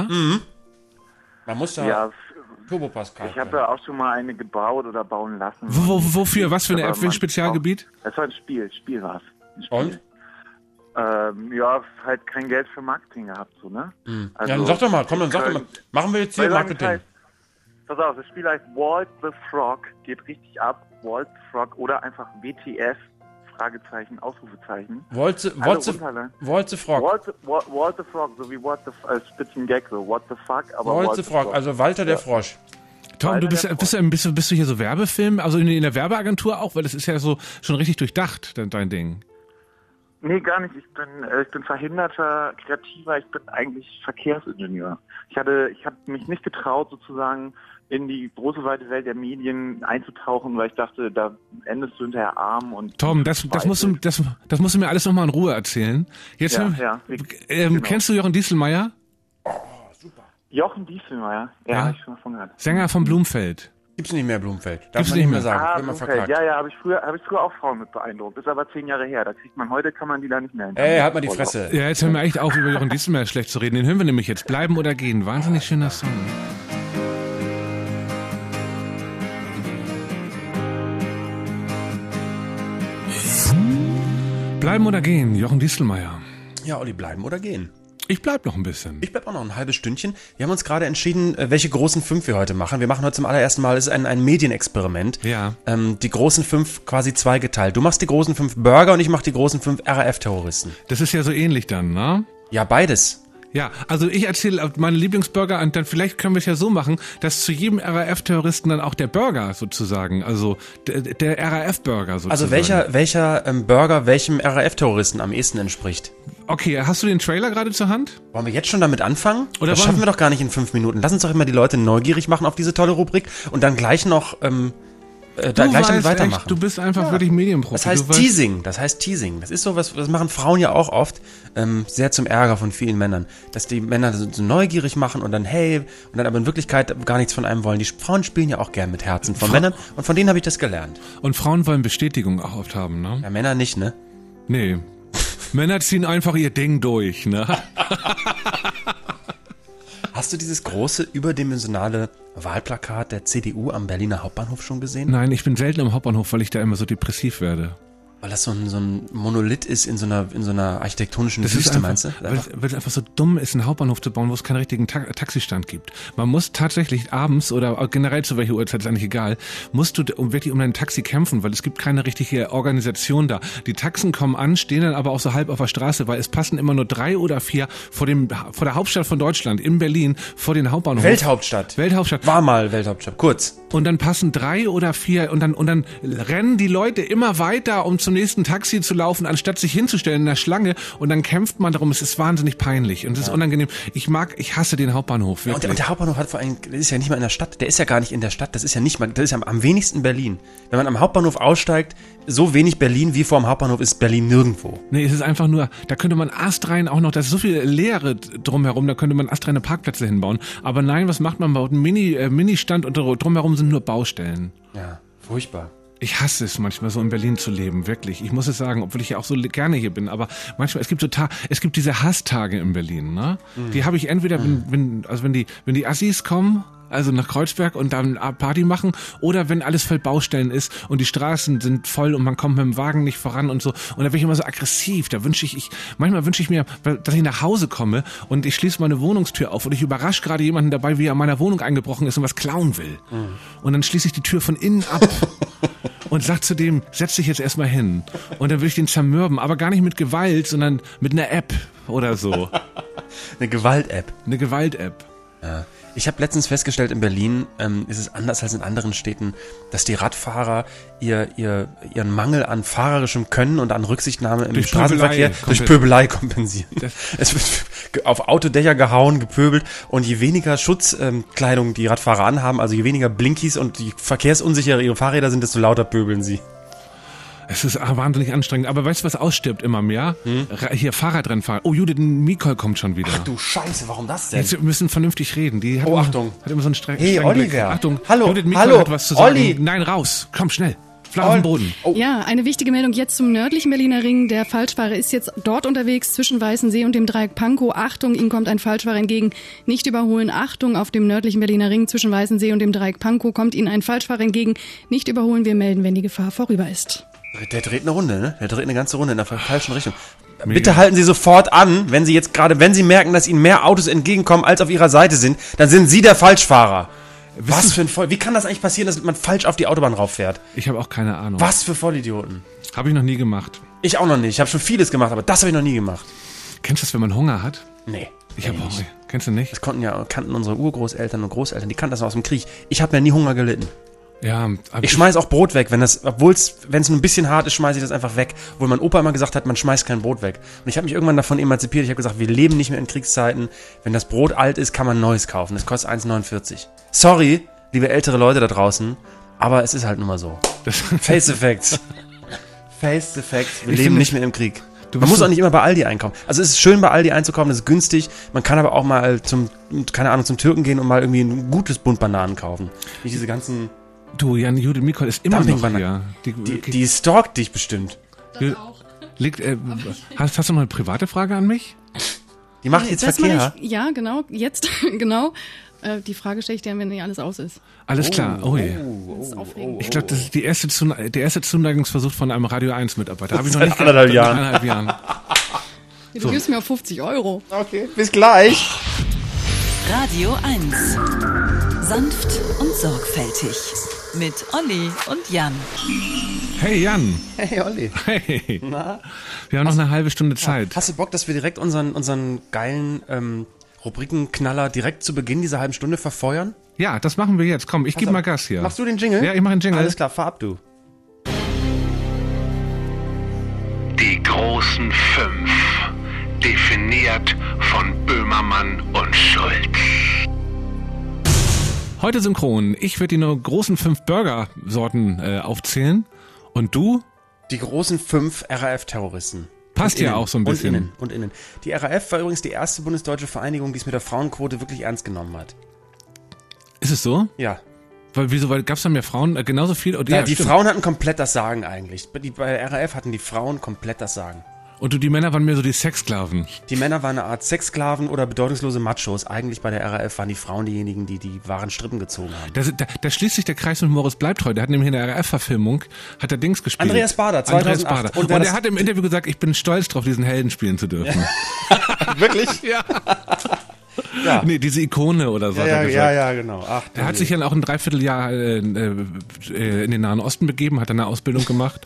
Man muss da Turbo Pascal. Ich habe ja auch schon mal eine gebaut oder bauen lassen. Wofür? Was für eine App? Für ein Spezialgebiet? Das war ein Spiel war es. Und? Halt kein Geld für Marketing gehabt, so, ne? Also, ja, dann sag doch mal, machen wir jetzt hier Marketing. Pass auf, das Spiel heißt Walt the Frog, geht richtig ab, Walt the Frog oder einfach WTF, Fragezeichen, Ausrufezeichen. Walt the Frog. Walt the Frog, so wie What the Spitzengag, so What the Fuck, aber Walt the Frog, also Walter der Frosch. Tom, du bist du hier so Werbefilm, also in der Werbeagentur auch, weil das ist ja so schon richtig durchdacht, dein Ding. Nee, gar nicht. Ich bin verhinderter Kreativer, ich bin eigentlich Verkehrsingenieur. Ich habe mich nicht getraut, sozusagen in die große weite Welt der Medien einzutauchen, weil ich dachte, da endest du hinterher arm und... Tom, das musst du mir alles nochmal in Ruhe erzählen. Jetzt genau. Kennst du Jochen Dieselmeier? Oh, super. Jochen Dieselmeier? Ja, habe ich schon mal von gehört. Sänger von Blumfeld. Gibt's nicht mehr Blumfeld. Darf man nicht mehr sagen. Wird man verklagt. Ja, habe ich früher auch Frauen mit beeindruckt. Ist aber 10 Jahre her. Heute kann man die da nicht mehr halt mal die Fresse. Ja, jetzt hören wir echt auf, über Jochen Dieselmeier schlecht zu reden. Den hören wir nämlich jetzt. Bleiben oder gehen. Wahnsinnig schöner Song. Bleiben oder gehen. Jochen Dieselmeier. Ja, Olli, bleiben oder gehen. Ich bleib noch ein bisschen. Ich bleib auch noch ein halbes Stündchen. Wir haben uns gerade entschieden, welche großen 5 wir heute machen. Wir machen heute zum allerersten Mal, es ist ein Medienexperiment. Ja. Die großen 5 quasi zweigeteilt. Du machst die großen 5 Burger und ich mach die großen 5 RAF-Terroristen. Das ist ja so ähnlich dann, ne? Ja, beides. Ja, also ich erzähle meine Lieblingsburger und dann vielleicht können wir es ja so machen, dass zu jedem RAF-Terroristen dann auch der Burger sozusagen, also der RAF-Burger sozusagen. Also welcher Burger welchem RAF-Terroristen am ehesten entspricht. Okay, hast du den Trailer gerade zur Hand? Wollen wir jetzt schon damit anfangen? Oder das schaffen wir doch gar nicht in 5 Minuten. Lass uns doch immer die Leute neugierig machen auf diese tolle Rubrik und dann gleich noch gleich damit weitermachen. Echt, du bist einfach wirklich Medienprofi. Das heißt Teasing. Das ist so was, das machen Frauen ja auch oft, sehr zum Ärger von vielen Männern, dass die Männer so neugierig machen und dann hey, und dann aber in Wirklichkeit gar nichts von einem wollen. Die Frauen spielen ja auch gern mit Herzen von Männern und von denen habe ich das gelernt. Und Frauen wollen Bestätigung auch oft haben, ne? Ja, Männer nicht, ne? Nee. Männer ziehen einfach ihr Ding durch, ne? Hast du dieses große, überdimensionale Wahlplakat der CDU am Berliner Hauptbahnhof schon gesehen? Nein, ich bin selten am Hauptbahnhof, weil ich da immer so depressiv werde. Weil das so ein Monolith ist in so einer architektonischen Wüste, meinst du? Weil es einfach so dumm ist, einen Hauptbahnhof zu bauen, wo es keinen richtigen Taxistand gibt. Man muss tatsächlich abends oder generell zu welcher Uhrzeit, ist eigentlich egal, musst du wirklich um dein Taxi kämpfen, weil es gibt keine richtige Organisation da. Die Taxen kommen an, stehen dann aber auch so halb auf der Straße, weil es passen immer nur 3 oder 4 vor der Hauptstadt von Deutschland, in Berlin, vor den Hauptbahnhof. Welthauptstadt. War mal Welthauptstadt, kurz. Und dann passen 3 oder 4 und dann rennen die Leute immer weiter, um zum nächsten Taxi zu laufen, anstatt sich hinzustellen in der Schlange, und dann kämpft man darum. Es ist wahnsinnig peinlich und es ist unangenehm. Ich hasse den Hauptbahnhof, wirklich. Und der Hauptbahnhof hat vor allem, der ist ja nicht mal in der Stadt, der ist ja gar nicht in der Stadt, das ist ja am wenigsten Berlin. Wenn man am Hauptbahnhof aussteigt, so wenig Berlin wie vor dem Hauptbahnhof ist Berlin nirgendwo. Nee, es ist einfach nur, da könnte man astrein auch noch, da ist so viel Leere drumherum, da könnte man astreine Parkplätze hinbauen. Aber nein, was macht man? Man baut einen Mini-Stand und drumherum sind nur Baustellen. Ja, furchtbar. Ich hasse es manchmal so in Berlin zu leben, wirklich. Ich muss es sagen, obwohl ich ja auch so gerne hier bin, aber manchmal, es gibt diese Hasstage in Berlin, ne? Die habe ich entweder, wenn die Assis kommen, also nach Kreuzberg und dann Party machen, oder wenn alles voll Baustellen ist und die Straßen sind voll und man kommt mit dem Wagen nicht voran und so. Und da bin ich immer so aggressiv. Manchmal wünsche ich mir, dass ich nach Hause komme und ich schließe meine Wohnungstür auf und ich überrasche gerade jemanden dabei, wie er in meiner Wohnung eingebrochen ist und was klauen will. Und dann schließe ich die Tür von innen ab und sag zu dem, setz dich jetzt erstmal hin. Und dann will ich den zermürben, aber gar nicht mit Gewalt, sondern mit einer App oder so. Eine Gewalt-App. Eine Gewalt-App. Ja. Ich habe letztens festgestellt, in Berlin ist es anders als in anderen Städten, dass die Radfahrer ihren Mangel an fahrerischem Können und an Rücksichtnahme im Straßenverkehr durch Pöbelei kompensieren. Es wird auf Autodächer gehauen, gepöbelt, und je weniger Schutzkleidung die Radfahrer anhaben, also je weniger Blinkies und je verkehrsunsicherer ihre Fahrräder sind, desto lauter pöbeln sie. Es ist wahnsinnig anstrengend. Aber weißt du, was ausstirbt immer mehr? Hier Fahrradrennfahrer. Oh, Judith Nicole kommt schon wieder. Ach du Scheiße, warum das denn? Jetzt müssen vernünftig reden. Die hat Achtung. Hat immer so einen strengen Hey, Oliver. Blick. Achtung, Hallo, Judith Nicole hat was zu sagen. Olli. Nein, raus. Komm, schnell. Flach auf den Boden. Oh. Ja, eine wichtige Meldung jetzt zum nördlichen Berliner Ring. Der Falschfahrer ist jetzt dort unterwegs zwischen Weißensee und dem Dreieck Pankow. Achtung, ihm kommt ein Falschfahrer entgegen. Nicht überholen. Achtung, auf dem nördlichen Berliner Ring zwischen Weißensee und dem Dreieck Pankow kommt Ihnen ein Falschfahrer entgegen. Nicht überholen. Wir melden, wenn die Gefahr vorüber ist. Der dreht eine Runde, ne? Der dreht eine ganze Runde in der falschen Richtung. Bitte halten Sie sofort an, wenn Sie merken, dass Ihnen mehr Autos entgegenkommen, als auf Ihrer Seite sind, dann sind Sie der Falschfahrer. Was für ein Wie kann das eigentlich passieren, dass man falsch auf die Autobahn rauffährt? Ich habe auch keine Ahnung. Was für Vollidioten. Habe ich noch nie gemacht. Ich auch noch nicht. Ich habe schon vieles gemacht, aber das habe ich noch nie gemacht. Kennst du das, wenn man Hunger hat? Nee. Ich habe auch. Kennst du nicht? Das kannten unsere Urgroßeltern und Großeltern, die kannten das aus dem Krieg. Ich habe ja nie Hunger gelitten. Ja, ich schmeiß auch Brot weg, wenn es ein bisschen hart ist, schmeiße ich das einfach weg. Obwohl mein Opa immer gesagt hat, man schmeißt kein Brot weg. Und ich habe mich irgendwann davon emanzipiert. Ich habe gesagt, wir leben nicht mehr in Kriegszeiten. Wenn das Brot alt ist, kann man Neues kaufen. Das kostet 1,49. Sorry, liebe ältere Leute da draußen, aber es ist halt nun mal so. Face Effects. Face Effects. Wir leben nicht mehr im Krieg. Man muss auch nicht immer bei Aldi einkaufen. Also es ist schön, bei Aldi einzukaufen, das ist günstig. Man kann aber auch mal zum Türken gehen und mal irgendwie ein gutes Bund Bananen kaufen. Nicht diese ganzen... Du, Judith Nicole ist immer noch hier. Die stalkt dich bestimmt. Das auch. Hast du noch eine private Frage an mich? Die macht jetzt Verkehr. Ja, genau. Jetzt, genau. Die Frage stelle ich dir, wenn nicht alles aus ist. Alles klar. Oh je. Das ist aufregend. Ich glaube, das ist der erste Zuneigungsversuch von einem Radio 1 Mitarbeiter. Habe ich noch nicht seit anderthalb Jahren. Du gibst mir 50 €. Okay, bis gleich. Radio 1. Sanft und sorgfältig. Mit Olli und Jan. Hey Jan. Hey Olli. Hey. Na? Wir haben noch eine halbe Stunde Zeit. Hast du Bock, dass wir direkt unseren geilen Rubrikenknaller direkt zu Beginn dieser halben Stunde verfeuern? Ja, das machen wir jetzt. Komm, ich gebe mal Gas hier. Machst du den Jingle? Ja, ich mache den Jingle. Alles klar, fahr ab, du. Die großen 5. Definiert von Böhmermann und Schulz. Heute synchron. Ich werde die großen 5 Burger-Sorten aufzählen. Und du? Die großen 5 RAF-Terroristen. Passt ja auch so ein bisschen. Und innen. Die RAF war übrigens die erste bundesdeutsche Vereinigung, die es mit der Frauenquote wirklich ernst genommen hat. Ist es so? Ja. Weil gab es da mehr Frauen? Genauso viel? Ja, die Frauen hatten komplett das Sagen eigentlich. Bei RAF hatten die Frauen komplett das Sagen. Und die Männer waren mehr so die Sexsklaven. Die Männer waren eine Art Sexsklaven oder bedeutungslose Machos. Eigentlich bei der RAF waren die Frauen diejenigen, die die wahren Strippen gezogen haben. Da schließt sich der Kreis mit Moritz Bleibtreu. Der hat nämlich in der RAF-Verfilmung, hat der Dings gespielt. Andreas Bader, 2008. Und er hat im Interview gesagt, ich bin stolz drauf, diesen Helden spielen zu dürfen. Wirklich? Ja. Ja. Nee, diese Ikone oder so. Ja, genau. Ach, er hat sich dann auch ein Dreivierteljahr in den Nahen Osten begeben, hat eine Ausbildung gemacht.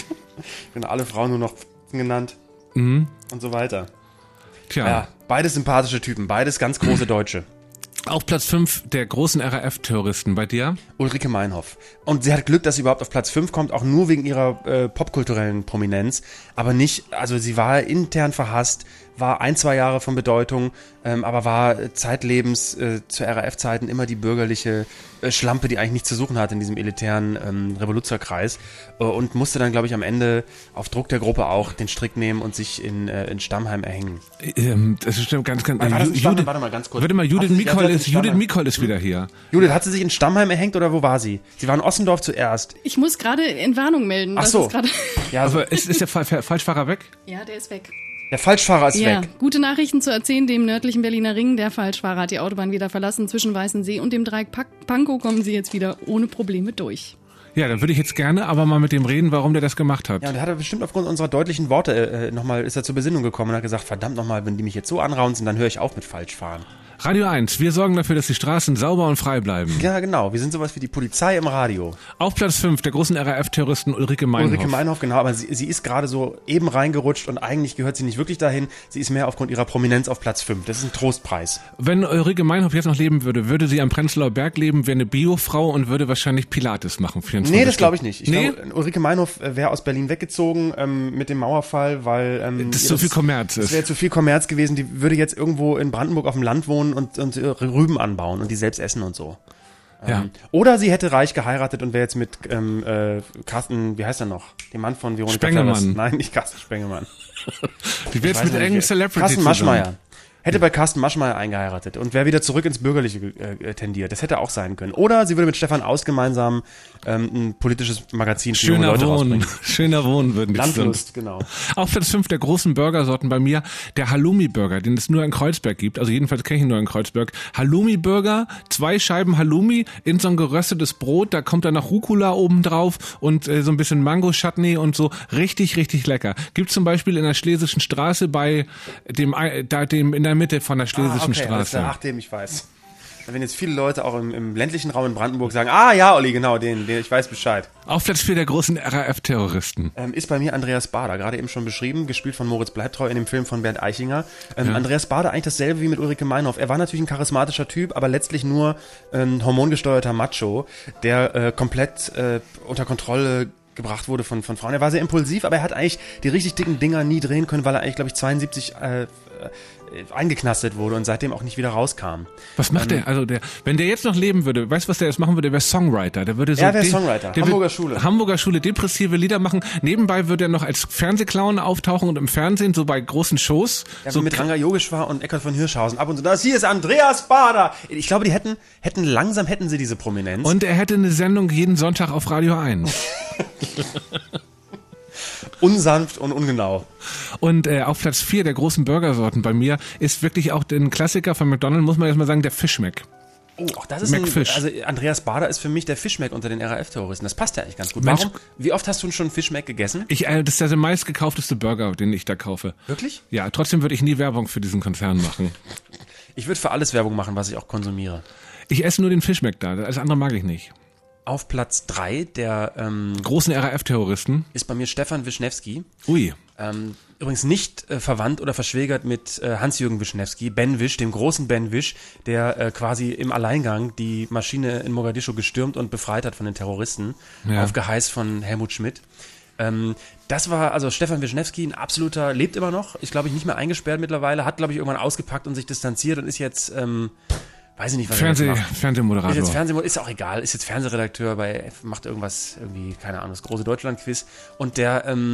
Genau, alle Frauen nur noch genannt. Mhm. Und so weiter. Tja. Ja, beides sympathische Typen, beides ganz große Deutsche. Auf Platz 5 der großen RAF-Terroristen. Bei dir? Ulrike Meinhof. Und sie hat Glück, dass sie überhaupt auf Platz 5 kommt, auch nur wegen ihrer popkulturellen Prominenz. Aber nicht, also sie war intern verhasst, war 1-2 Jahre von Bedeutung, aber war zeitlebens zu RAF-Zeiten immer die bürgerliche Schlampe, die eigentlich nichts zu suchen hat in diesem elitären Revoluzerkreis und musste dann, glaube ich, am Ende auf Druck der Gruppe auch den Strick nehmen und sich in Stammheim erhängen. Das ist ganz warte mal ganz kurz. Warte mal, Judith Mikol ist wieder hier. Judith, hat sie sich in Stammheim erhängt oder wo war sie? Sie war in Ossendorf zuerst. Ich muss gerade Entwarnung melden. Ach so. Ja, also ist der Falschfahrer weg? Ja, der ist weg. Der Falschfahrer ist weg. Gute Nachrichten zu erzählen, dem nördlichen Berliner Ring. Der Falschfahrer hat die Autobahn wieder verlassen. Zwischen Weißensee und dem Dreieck Pankow kommen sie jetzt wieder ohne Probleme durch. Ja, dann würde ich jetzt gerne aber mal mit dem reden, warum der das gemacht hat. Ja, und der hat er bestimmt aufgrund unserer deutlichen Worte ist er zur Besinnung gekommen und hat gesagt, verdammt nochmal, wenn die mich jetzt so anraunzen, dann höre ich auf mit Falschfahren. Radio 1, wir sorgen dafür, dass die Straßen sauber und frei bleiben. Ja, genau. Wir sind sowas wie die Polizei im Radio. Auf Platz 5 der großen RAF-Terroristen Ulrike Meinhof. Ulrike Meinhof, genau. Aber sie ist gerade so eben reingerutscht und eigentlich gehört sie nicht wirklich dahin. Sie ist mehr aufgrund ihrer Prominenz auf Platz 5. Das ist ein Trostpreis. Wenn Ulrike Meinhof jetzt noch leben würde, würde sie am Prenzlauer Berg leben, wäre eine Biofrau und würde wahrscheinlich Pilates machen. Nee, das glaube ich nicht. Ich glaube, Ulrike Meinhof wäre aus Berlin weggezogen mit dem Mauerfall, weil das zu viel Kommerz ist. Das wäre zu viel Kommerz gewesen. Die würde jetzt irgendwo in Brandenburg auf dem Land wohnen und Rüben anbauen und die selbst essen und so. Ja. Oder sie hätte reich geheiratet und wäre jetzt mit Carsten, wie heißt er noch? Dem Mann von Veronika Spengemann. Nein, nicht Carsten Spengemann. Die wäre jetzt mit irgendeinem Celebrity Carsten Maschmeyer. Hätte bei Carsten Maschmeyer eingeheiratet und wäre wieder zurück ins Bürgerliche tendiert. Das hätte auch sein können. Oder sie würde mit Stefan Aus gemeinsam ein politisches Magazin für junge Leute rausbringen. Schöner Wohnen würden die Landlust, genau. Auf Platz 5 der großen Burgersorten bei mir, der Halloumi-Burger, den es nur in Kreuzberg gibt. Also jedenfalls kenne ich ihn nur in Kreuzberg. Halloumi-Burger, 2 Scheiben Halloumi in so ein geröstetes Brot, da kommt dann noch Rucola oben drauf und so ein bisschen Mango-Chutney und so. Richtig, richtig lecker. Gibt zum Beispiel in der Schlesischen Straße bei dem in der Mitte von der Schlesischen Straße. Ach, dem ich weiß. Wenn jetzt viele Leute auch im ländlichen Raum in Brandenburg sagen, ja, Olli, genau, den ich weiß Bescheid. Auf Platz 4 der großen RAF-Terroristen. Ist bei mir Andreas Bader, gerade eben schon beschrieben, gespielt von Moritz Bleibtreu in dem Film von Bernd Eichinger. Andreas Bader eigentlich dasselbe wie mit Ulrike Meinhof. Er war natürlich ein charismatischer Typ, aber letztlich nur hormongesteuerter Macho, der komplett unter Kontrolle gebracht wurde von Frauen. Er war sehr impulsiv, aber er hat eigentlich die richtig dicken Dinger nie drehen können, weil er eigentlich, glaube ich, 72 eingeknastet wurde und seitdem auch nicht wieder rauskam. Was macht der? Also wenn der jetzt noch leben würde, weißt du, was der jetzt machen würde? Der wäre Songwriter. Der würde so wäre Songwriter. Hamburger Schule, depressive Lieder machen. Nebenbei würde er noch als Fernsehclown auftauchen und im Fernsehen, so bei großen Shows. Ja, so mit Ranga Yogeshwar und Eckhard von Hirschhausen ab und so. Hier ist Andreas Bader. Ich glaube, die hätten sie diese Prominenz. Und er hätte eine Sendung jeden Sonntag auf Radio 1. Unsanft und ungenau. Und auf Platz 4 der großen Burgersorten bei mir ist wirklich auch ein Klassiker von McDonald's, muss man jetzt mal sagen, der Fischmeck. Oh, auch das ist also Andreas Bader ist für mich der Fischmeck unter den RAF-Terroristen. Das passt ja eigentlich ganz gut. Warum? Wie oft hast du schon Fischmeck gegessen? Das ist der meistgekaufteste Burger, den ich da kaufe. Wirklich? Ja, trotzdem würde ich nie Werbung für diesen Konzern machen. Ich würde für alles Werbung machen, was ich auch konsumiere. Ich esse nur den Fischmeck da, alles andere mag ich nicht. Auf Platz 3 der großen RAF-Terroristen ist bei mir Stefan Wischnewski. Ui. Übrigens nicht verwandt oder verschwägert mit Hans-Jürgen Wischnewski, Ben Wisch, dem großen Ben Wisch, der quasi im Alleingang die Maschine in Mogadischu gestürmt und befreit hat von den Terroristen, auf Geheiß von Helmut Schmidt. Das war also Stefan Wischnewski, ein absoluter, lebt immer noch, ist glaube ich nicht mehr eingesperrt mittlerweile, hat glaube ich irgendwann ausgepackt und sich distanziert und ist jetzt weiß ich nicht, was er jetzt macht. Fernsehmoderator. Ist auch egal, ist jetzt Fernsehredakteur macht irgendwas, irgendwie, keine Ahnung, das große Deutschland-Quiz. Und der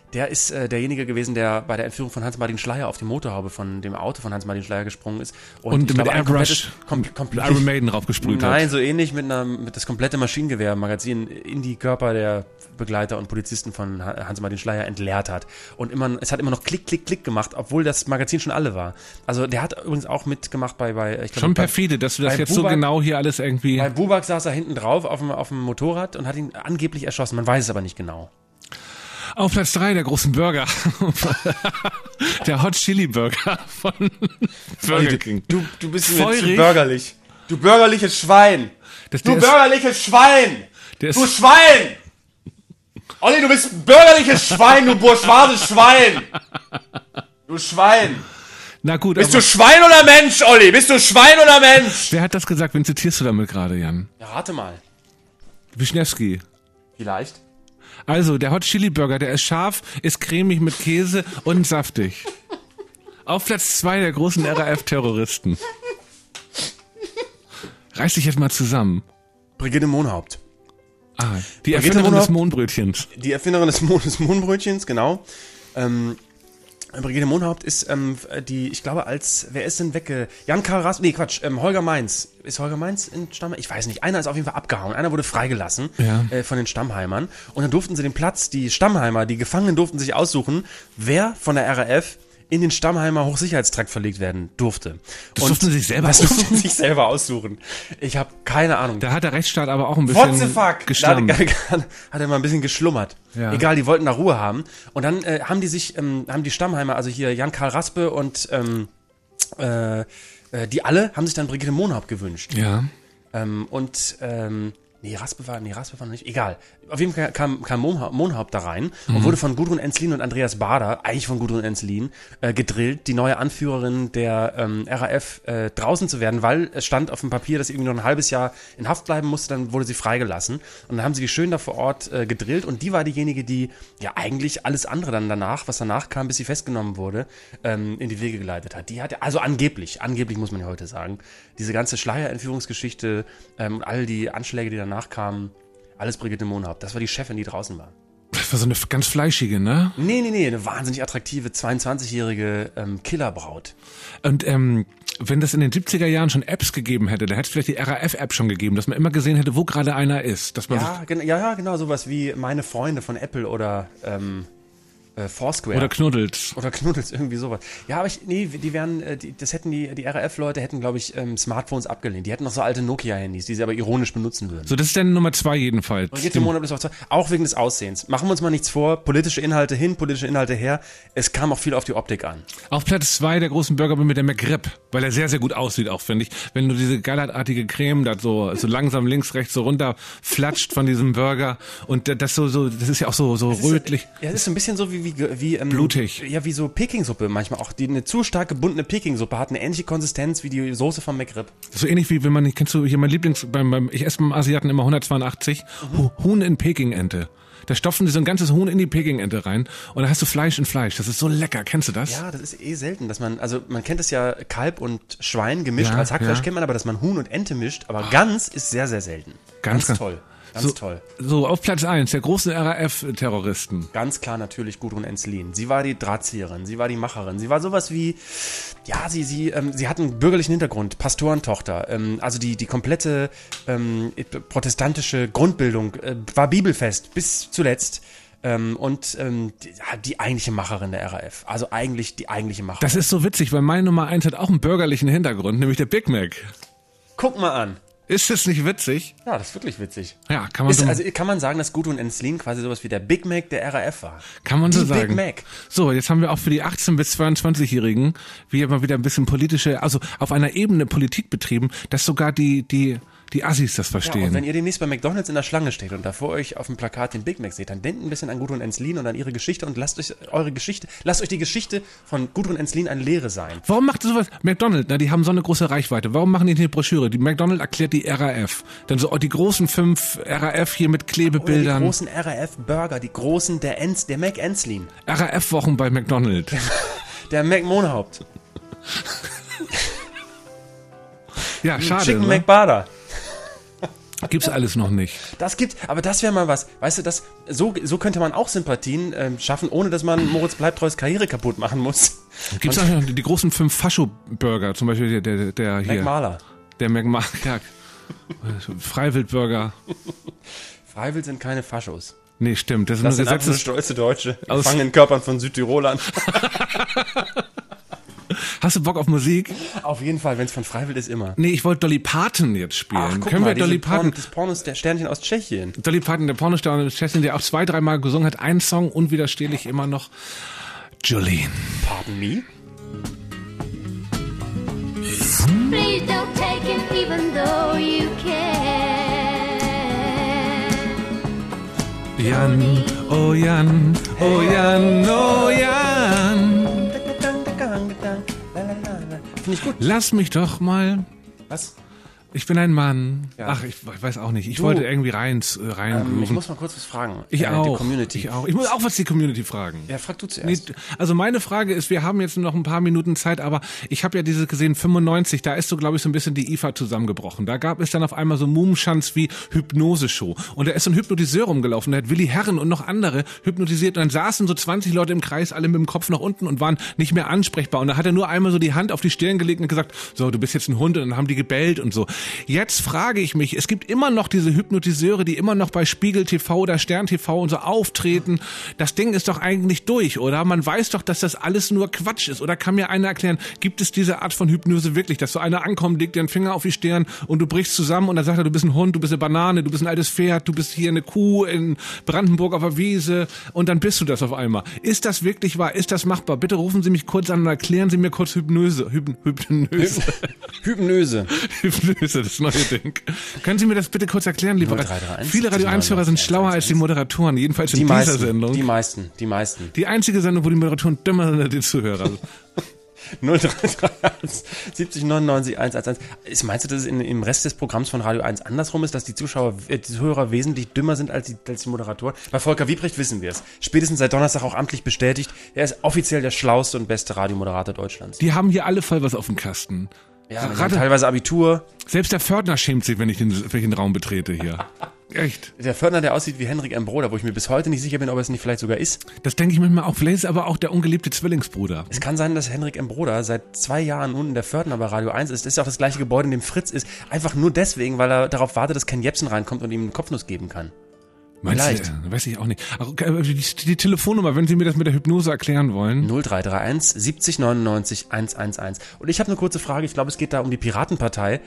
Der ist derjenige gewesen, der bei der Entführung von Hans-Martin Schleyer auf die Motorhaube von dem Auto von Hans-Martin Schleyer gesprungen ist. Und mit Airbrush Iron Maiden raufgesprüht hat. Nein, so ähnlich mit das komplette Maschinengewehr-Magazin in die Körper der Begleiter und Polizisten von Hans-Martin Schleyer entleert hat. Und es hat immer noch Klick, Klick, Klick gemacht, obwohl das Magazin schon alle war. Also der hat übrigens auch mitgemacht bei ich glaub, schon perfide, dass du das jetzt Buback, so genau hier alles irgendwie... Bei Buback saß er hinten drauf auf dem Motorrad und hat ihn angeblich erschossen. Man weiß es aber nicht genau. Auf Platz 3 der großen Burger. Der Hot Chili Burger von Burger King. Du bist mir zu bürgerlich. Du bürgerliches Schwein. Bürgerliches Schwein. Du Schwein. Olli, du bist ein bürgerliches Schwein, du bourgeoises Schwein. Du Schwein. Na gut, bist du Schwein oder Mensch, Olli? Bist du Schwein oder Mensch? Wer hat das gesagt? Wen zitierst du damit gerade, Jan? Ja, rate mal. Wischniewski. Vielleicht. Also, der Hot Chili Burger, der ist scharf, ist cremig mit Käse und saftig. Auf Platz 2 der großen RAF-Terroristen. Reiß dich jetzt mal zusammen. Brigitte Mohnhaupt. Die Erfinderin des Mohnbrötchens. Die Erfinderin des Mohnbrötchens, genau. Brigitte Mohnhaupt ist ich glaube, wer ist denn Jan-Karl Raspe, Holger Mainz. Ist Holger Mainz in Stammheim? Ich weiß nicht. Einer ist auf jeden Fall abgehauen. Einer wurde freigelassen von den Stammheimern. Und dann durften sie den Platz, die Stammheimer, die Gefangenen durften sich aussuchen, wer von der RAF in den Stammheimer Hochsicherheitstrakt verlegt werden durfte. Das durften sie sich selber aussuchen. Ich habe keine Ahnung. Da hat der Rechtsstaat aber auch ein bisschen geschlammt. Hat er mal ein bisschen geschlummert. Ja. Egal, die wollten da Ruhe haben. Und dann haben die Stammheimer, also hier Jan-Karl Raspe und die alle haben sich dann Brigitte Mohnhaupt gewünscht. Ja. Raspe war noch nicht. Egal. Auf jeden Fall kam Mohnhaupt da rein und wurde von Gudrun Ensslin und Andreas Bader, eigentlich von Gudrun Ensslin, gedrillt, die neue Anführerin der RAF draußen zu werden, weil es stand auf dem Papier, dass sie irgendwie noch ein halbes Jahr in Haft bleiben musste, dann wurde sie freigelassen. Und dann haben sie die schön da vor Ort gedrillt und die war diejenige, die ja eigentlich alles andere dann danach, was danach kam, bis sie festgenommen wurde, in die Wege geleitet hat. Die hatte, also angeblich muss man ja heute sagen, diese ganze Schleyer-Entführungsgeschichte und all die Anschläge, die danach kamen, alles Brigitte Mohnhaupt. Das war die Chefin, die draußen war. Das war so eine ganz fleischige, ne? Nee, eine wahnsinnig attraktive 22-jährige Killerbraut. Und wenn das in den 70er Jahren schon Apps gegeben hätte, da hätte es vielleicht die RAF-App schon gegeben, dass man immer gesehen hätte, wo gerade einer ist. Dass man genau, sowas wie Meine Freunde von Apple oder Foursquare. Oder Knuddels, irgendwie sowas. Ja, aber die RAF-Leute hätten, glaube ich, Smartphones abgelehnt. Die hätten noch so alte Nokia-Handys, die sie aber ironisch benutzen würden. So, das ist dann Nummer 2 jedenfalls. Brigitte Mohnhaupt ist auch wegen des Aussehens. Machen wir uns mal nichts vor, politische Inhalte hin, politische Inhalte her. Es kam auch viel auf die Optik an. Auf Platz 2 der großen Burger mit der McRib, weil er sehr, sehr gut aussieht auch, finde ich. Wenn du diese gallertartige Creme da so langsam links, rechts so runter flatscht von diesem Burger und das ist ja auch so rötlich. Ja, das ist so ein bisschen so wie blutig. Ja, wie so Pekingsuppe manchmal auch. Eine zu stark gebundene Pekingsuppe hat eine ähnliche Konsistenz wie die Soße vom McRib. So ähnlich wie, kennst du hier mein ich esse beim Asiaten immer 182, Huhn in Pekingente. Da stopfen die so ein ganzes Huhn in die Pekingente rein und da hast du Fleisch in Fleisch. Das ist so lecker. Kennst du das? Ja, das ist selten, dass man kennt es ja Kalb und Schwein gemischt als Hackfleisch kennt man, aber dass man Huhn und Ente mischt, aber Gans ist sehr, sehr selten. Ganz toll. Ganz toll. So, auf Platz 1, der großen RAF-Terroristen. Ganz klar natürlich Gudrun Ensslin. Sie war die Drahtzieherin, sie war die Macherin. Sie war sowas wie, sie hat einen bürgerlichen Hintergrund, Pastorentochter. Also die komplette protestantische Grundbildung war bibelfest bis zuletzt. Die eigentliche Macherin der RAF. Also eigentlich die eigentliche Macherin. Das ist so witzig, weil meine Nummer 1 hat auch einen bürgerlichen Hintergrund, nämlich der Big Mac. Guck mal an. Ist das nicht witzig? Ja, das ist wirklich witzig. Ja, kann man sagen, dass Gudrun Ensslin quasi sowas wie der Big Mac der RAF war? Kann man so sagen. Big Mac. So, jetzt haben wir auch für die 18- bis 22-Jährigen mal wieder ein bisschen also auf einer Ebene Politik betrieben, dass sogar die Assis das verstehen. Ja, und wenn ihr demnächst bei McDonald's in der Schlange steht und da vor euch auf dem Plakat den Big Mac seht, dann denkt ein bisschen an Gudrun Ensslin und an ihre Geschichte und lasst euch die Geschichte von Gudrun Ensslin eine Lehre sein. Warum macht ihr sowas? McDonald's, die haben so eine große Reichweite. Warum machen die eine Broschüre? Die McDonald's erklärt die RAF. Dann so die großen 5 RAF hier mit Klebebildern. Oder die großen RAF-Burger, die großen, der Mac Ensslin. RAF-Wochen bei McDonald's. Der Mac Mohnhaupt. Ja, schade. Chicken McBader. Gibt's alles noch nicht. Aber das wäre mal was. Weißt du, so könnte man auch Sympathien schaffen, ohne dass man Moritz Bleibtreus Karriere kaputt machen muss. Gibt's auch noch die großen 5 Fascho-Burger, zum Beispiel der hier. McMahler. Der McMahler, ja. Freiwild-Burger. Freiwild sind keine Faschos. Nee, stimmt. Das sind einfach nur stolze Deutsche, gefangenen Körpern von Südtirolern. Hast du Bock auf Musik? Auf jeden Fall, wenn es von Freiwild ist, immer. Nee, ich wollte Dolly Parton jetzt spielen. Ach, guck Können mal, wir Dolly Parton? Das Pornos, der Sternchen aus Tschechien. Dolly Parton, der Pornostern aus Tschechien, der auch 2-3 Mal gesungen hat. Ein Song, unwiderstehlich immer noch. Jolene. Pardon me? Please don't take him even though you can. Jan, oh Jan, oh Jan, oh Jan. Finde ich gut. Lass mich doch mal. Was? Ich bin ein Mann. Ja. Ach, ich weiß auch nicht. Ich wollte irgendwie rein. Ich muss mal kurz was fragen. Ich auch. Die Community. Ich auch. Ich muss auch was die Community fragen. Ja, frag du zuerst. Nee, also meine Frage ist, wir haben jetzt nur noch ein paar Minuten Zeit, aber ich habe ja dieses gesehen, 95, da ist so, glaube ich, so ein bisschen die IFA zusammengebrochen. Da gab es dann auf einmal so Mumenschanz wie Hypnose-Show. Und da ist so ein Hypnotiseur rumgelaufen, der hat Willi Herren und noch andere hypnotisiert. Und dann saßen so 20 Leute im Kreis, alle mit dem Kopf nach unten und waren nicht mehr ansprechbar. Und da hat er nur einmal so die Hand auf die Stirn gelegt und gesagt, so, du bist jetzt ein Hund. Und dann haben die gebellt und so. Jetzt frage ich mich, es gibt immer noch diese Hypnotiseure, die immer noch bei Spiegel TV oder Stern TV und so auftreten. Das Ding ist doch eigentlich durch, oder? Man weiß doch, dass das alles nur Quatsch ist. Oder kann mir einer erklären, gibt es diese Art von Hypnose wirklich, dass so einer ankommt, legt dir einen Finger auf die Stirn und du brichst zusammen und dann sagt er, du bist ein Hund, du bist eine Banane, du bist ein altes Pferd, du bist hier eine Kuh in Brandenburg auf der Wiese und dann bist du das auf einmal. Ist das wirklich wahr? Ist das machbar? Bitte rufen Sie mich kurz an und erklären Sie mir kurz Hypnose. Hypnose. Hypnose. Hypnose, das neue Ding. Können Sie mir das bitte kurz erklären, lieber? 0331, viele Radio 1-Hörer sind schlauer als die Moderatoren, jedenfalls in dieser Sendung. Die meisten. Die einzige Sendung, wo die Moderatoren dümmer sind als die Zuhörer. 0331 70 99 111. Meinst du, dass es im Rest des Programms von Radio 1 andersrum ist, dass die Zuhörer wesentlich dümmer sind als die Moderatoren? Bei Volker Wiebrecht wissen wir es. Spätestens seit Donnerstag auch amtlich bestätigt. Er ist offiziell der schlauste und beste Radiomoderator Deutschlands. Die haben hier alle voll was auf dem Kasten. Ja, teilweise Abitur. Selbst der Pförtner schämt sich, wenn ich den Raum betrete hier. Echt. Der Pförtner, der aussieht wie Henrik M. Broder, wo ich mir bis heute nicht sicher bin, ob er es nicht vielleicht sogar ist. Das denke ich manchmal auch. Vielleicht ist aber auch der ungeliebte Zwillingsbruder. Es kann sein, dass Henrik M. Broder seit 2 Jahren unten der Pförtner bei Radio 1 ist. Das ist ja auch das gleiche Gebäude, in dem Fritz ist. Einfach nur deswegen, weil er darauf wartet, dass Ken Jebsen reinkommt und ihm einen Kopfnuss geben kann. Vielleicht. Weiß ich auch nicht. Die Telefonnummer, wenn Sie mir das mit der Hypnose erklären wollen. 0331 70 99 111. Und ich habe eine kurze Frage. Ich glaube, es geht da um die Piratenpartei.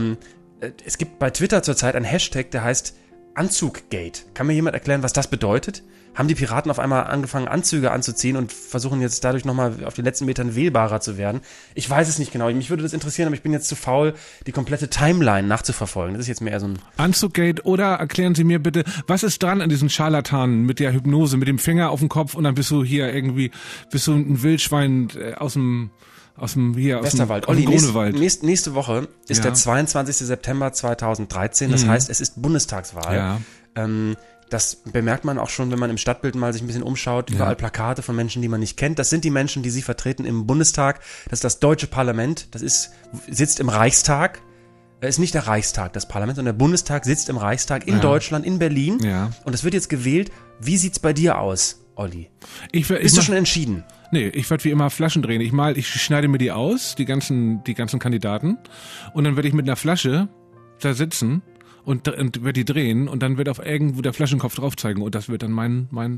Es gibt bei Twitter zurzeit einen Hashtag, der heißt Anzuggate. Kann mir jemand erklären, was das bedeutet? Haben die Piraten auf einmal angefangen, Anzüge anzuziehen und versuchen jetzt dadurch nochmal auf den letzten Metern wählbarer zu werden? Ich weiß es nicht genau. Mich würde das interessieren, aber ich bin jetzt zu faul, die komplette Timeline nachzuverfolgen. Das ist jetzt mehr so ein Anzuggate, oder erklären Sie mir bitte, was ist dran an diesen Scharlatanen mit der Hypnose, mit dem Finger auf dem Kopf und dann bist du hier irgendwie, bist du ein Wildschwein aus dem Westerwald. Olli, nächste Woche ist der 22. September 2013. Das heißt, es ist Bundestagswahl. Ja. Das bemerkt man auch schon, wenn man im Stadtbild mal sich ein bisschen umschaut. Überall Plakate von Menschen, die man nicht kennt. Das sind die Menschen, die Sie vertreten im Bundestag. Das ist das Deutsche Parlament. Sitzt im Reichstag. Ist nicht der Reichstag, das Parlament, sondern der Bundestag sitzt im Reichstag in Deutschland, in Berlin. Ja. Und es wird jetzt gewählt. Wie sieht's bei dir aus, Olli? Bist du schon entschieden? Nee, ich werde wie immer Flaschen drehen. Ich schneide mir die aus, die ganzen Kandidaten. Und dann werde ich mit einer Flasche da sitzen und werde die drehen. Und dann wird auf irgendwo der Flaschenkopf drauf zeigen. Und das wird dann mein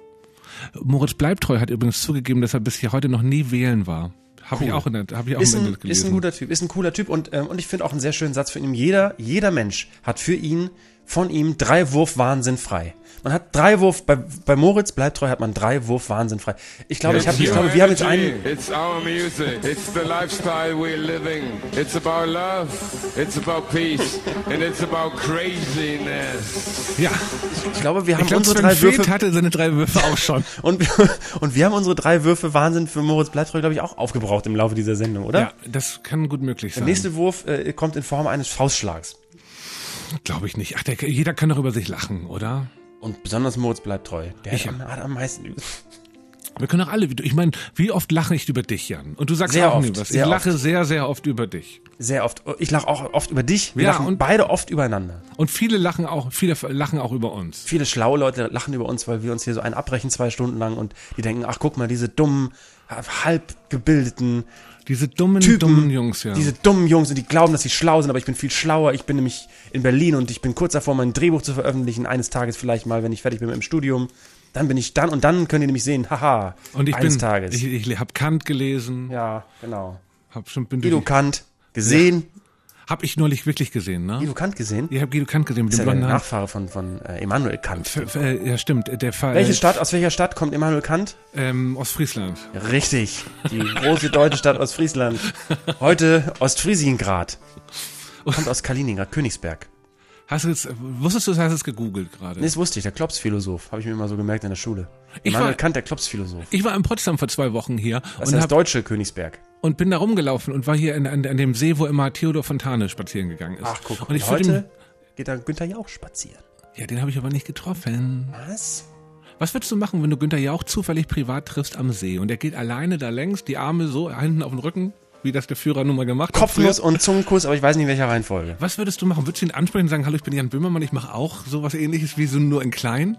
Moritz Bleibtreu hat übrigens zugegeben, dass er bis hier heute noch nie wählen war. Habe ich auch im Internet gelesen. Ist ein guter Typ, ist ein cooler Typ. Und ich finde auch einen sehr schönen Satz für ihn. Jeder Mensch hat von ihm 3 Wurf Wahnsinn frei. Man hat 3 Wurf, bei Moritz Bleibtreu hat man 3 Wurf Wahnsinn frei. Ich glaube, wir haben jetzt einen... It's our music, it's the lifestyle we're living. It's about love, it's about peace, and it's about craziness. Ja. Ich glaube, wir haben unsere 3 Würfe... hatte seine 3 Würfe auch schon. und wir haben unsere 3 Würfe Wahnsinn für Moritz Bleibtreu, glaube ich, auch aufgebraucht im Laufe dieser Sendung, oder? Ja, das kann gut möglich sein. Der nächste Wurf kommt in Form eines Faustschlags. Glaube ich nicht. Ach, jeder kann doch über sich lachen, oder? Und besonders Moritz Bleibtreu. Der hat am meisten... Wir können auch alle, ich meine, wie oft lache ich über dich, Jan? Und du sagst Sehr auch oft, nie was. Ich sehr lache oft. sehr, sehr oft über dich. Sehr oft. Ich lache auch oft über dich. Wir Ja, lachen und- beide oft übereinander. Und viele lachen auch über uns. Viele schlaue Leute lachen über uns, weil wir uns hier so einen abbrechen 2 Stunden lang und die denken, ach guck mal, diese dummen, halb gebildeten Diese dummen Jungs, ja. Diese dummen Jungs, und die glauben, dass sie schlau sind, aber ich bin viel schlauer. Ich bin nämlich in Berlin und ich bin kurz davor, mein Drehbuch zu veröffentlichen, eines Tages vielleicht mal, wenn ich fertig bin mit dem Studium. Dann könnt ihr nämlich sehen, haha, Und eines Tages. Ich habe Kant gelesen. Ja, genau. Bin Guido Kant gesehen. Ja. Hab ich neulich wirklich gesehen, ne? Guido Kant gesehen? Ich habe Guido Kant gesehen mit Das dem ist ja der blonden Haar. Nachfahre von Immanuel Kant. Ja, stimmt. Aus welcher Stadt kommt Immanuel Kant? Ostfriesland. Richtig. Die große deutsche Stadt Ostfriesland. Heute Ostfriesingrad. Kommt aus Kaliningrad, Königsberg. Wusstest du, hast es gegoogelt gerade? Nee, das wusste ich, der Klopsphilosoph. Habe ich mir immer so gemerkt in der Schule. Immanuel Kant, der Klopsphilosoph. Ich war in Potsdam vor 2 Wochen hier. Das ist das deutsche Königsberg. Und bin da rumgelaufen und war hier an dem See, wo immer Theodor Fontane spazieren gegangen ist. Ach, guck. Und heute geht da Günther Jauch spazieren. Ja, den habe ich aber nicht getroffen. Was? Was würdest du machen, wenn du Günther Jauch zufällig privat triffst am See und er geht alleine da längs, die Arme so hinten auf den Rücken, wie das der Führer nun mal gemacht hat? Kopfnuss und Zungenkuss, aber ich weiß nicht, in welcher Reihenfolge. Was würdest du machen? Würdest du ihn ansprechen und sagen, hallo, ich bin Jan Böhmermann, ich mache auch sowas Ähnliches wie so nur in klein?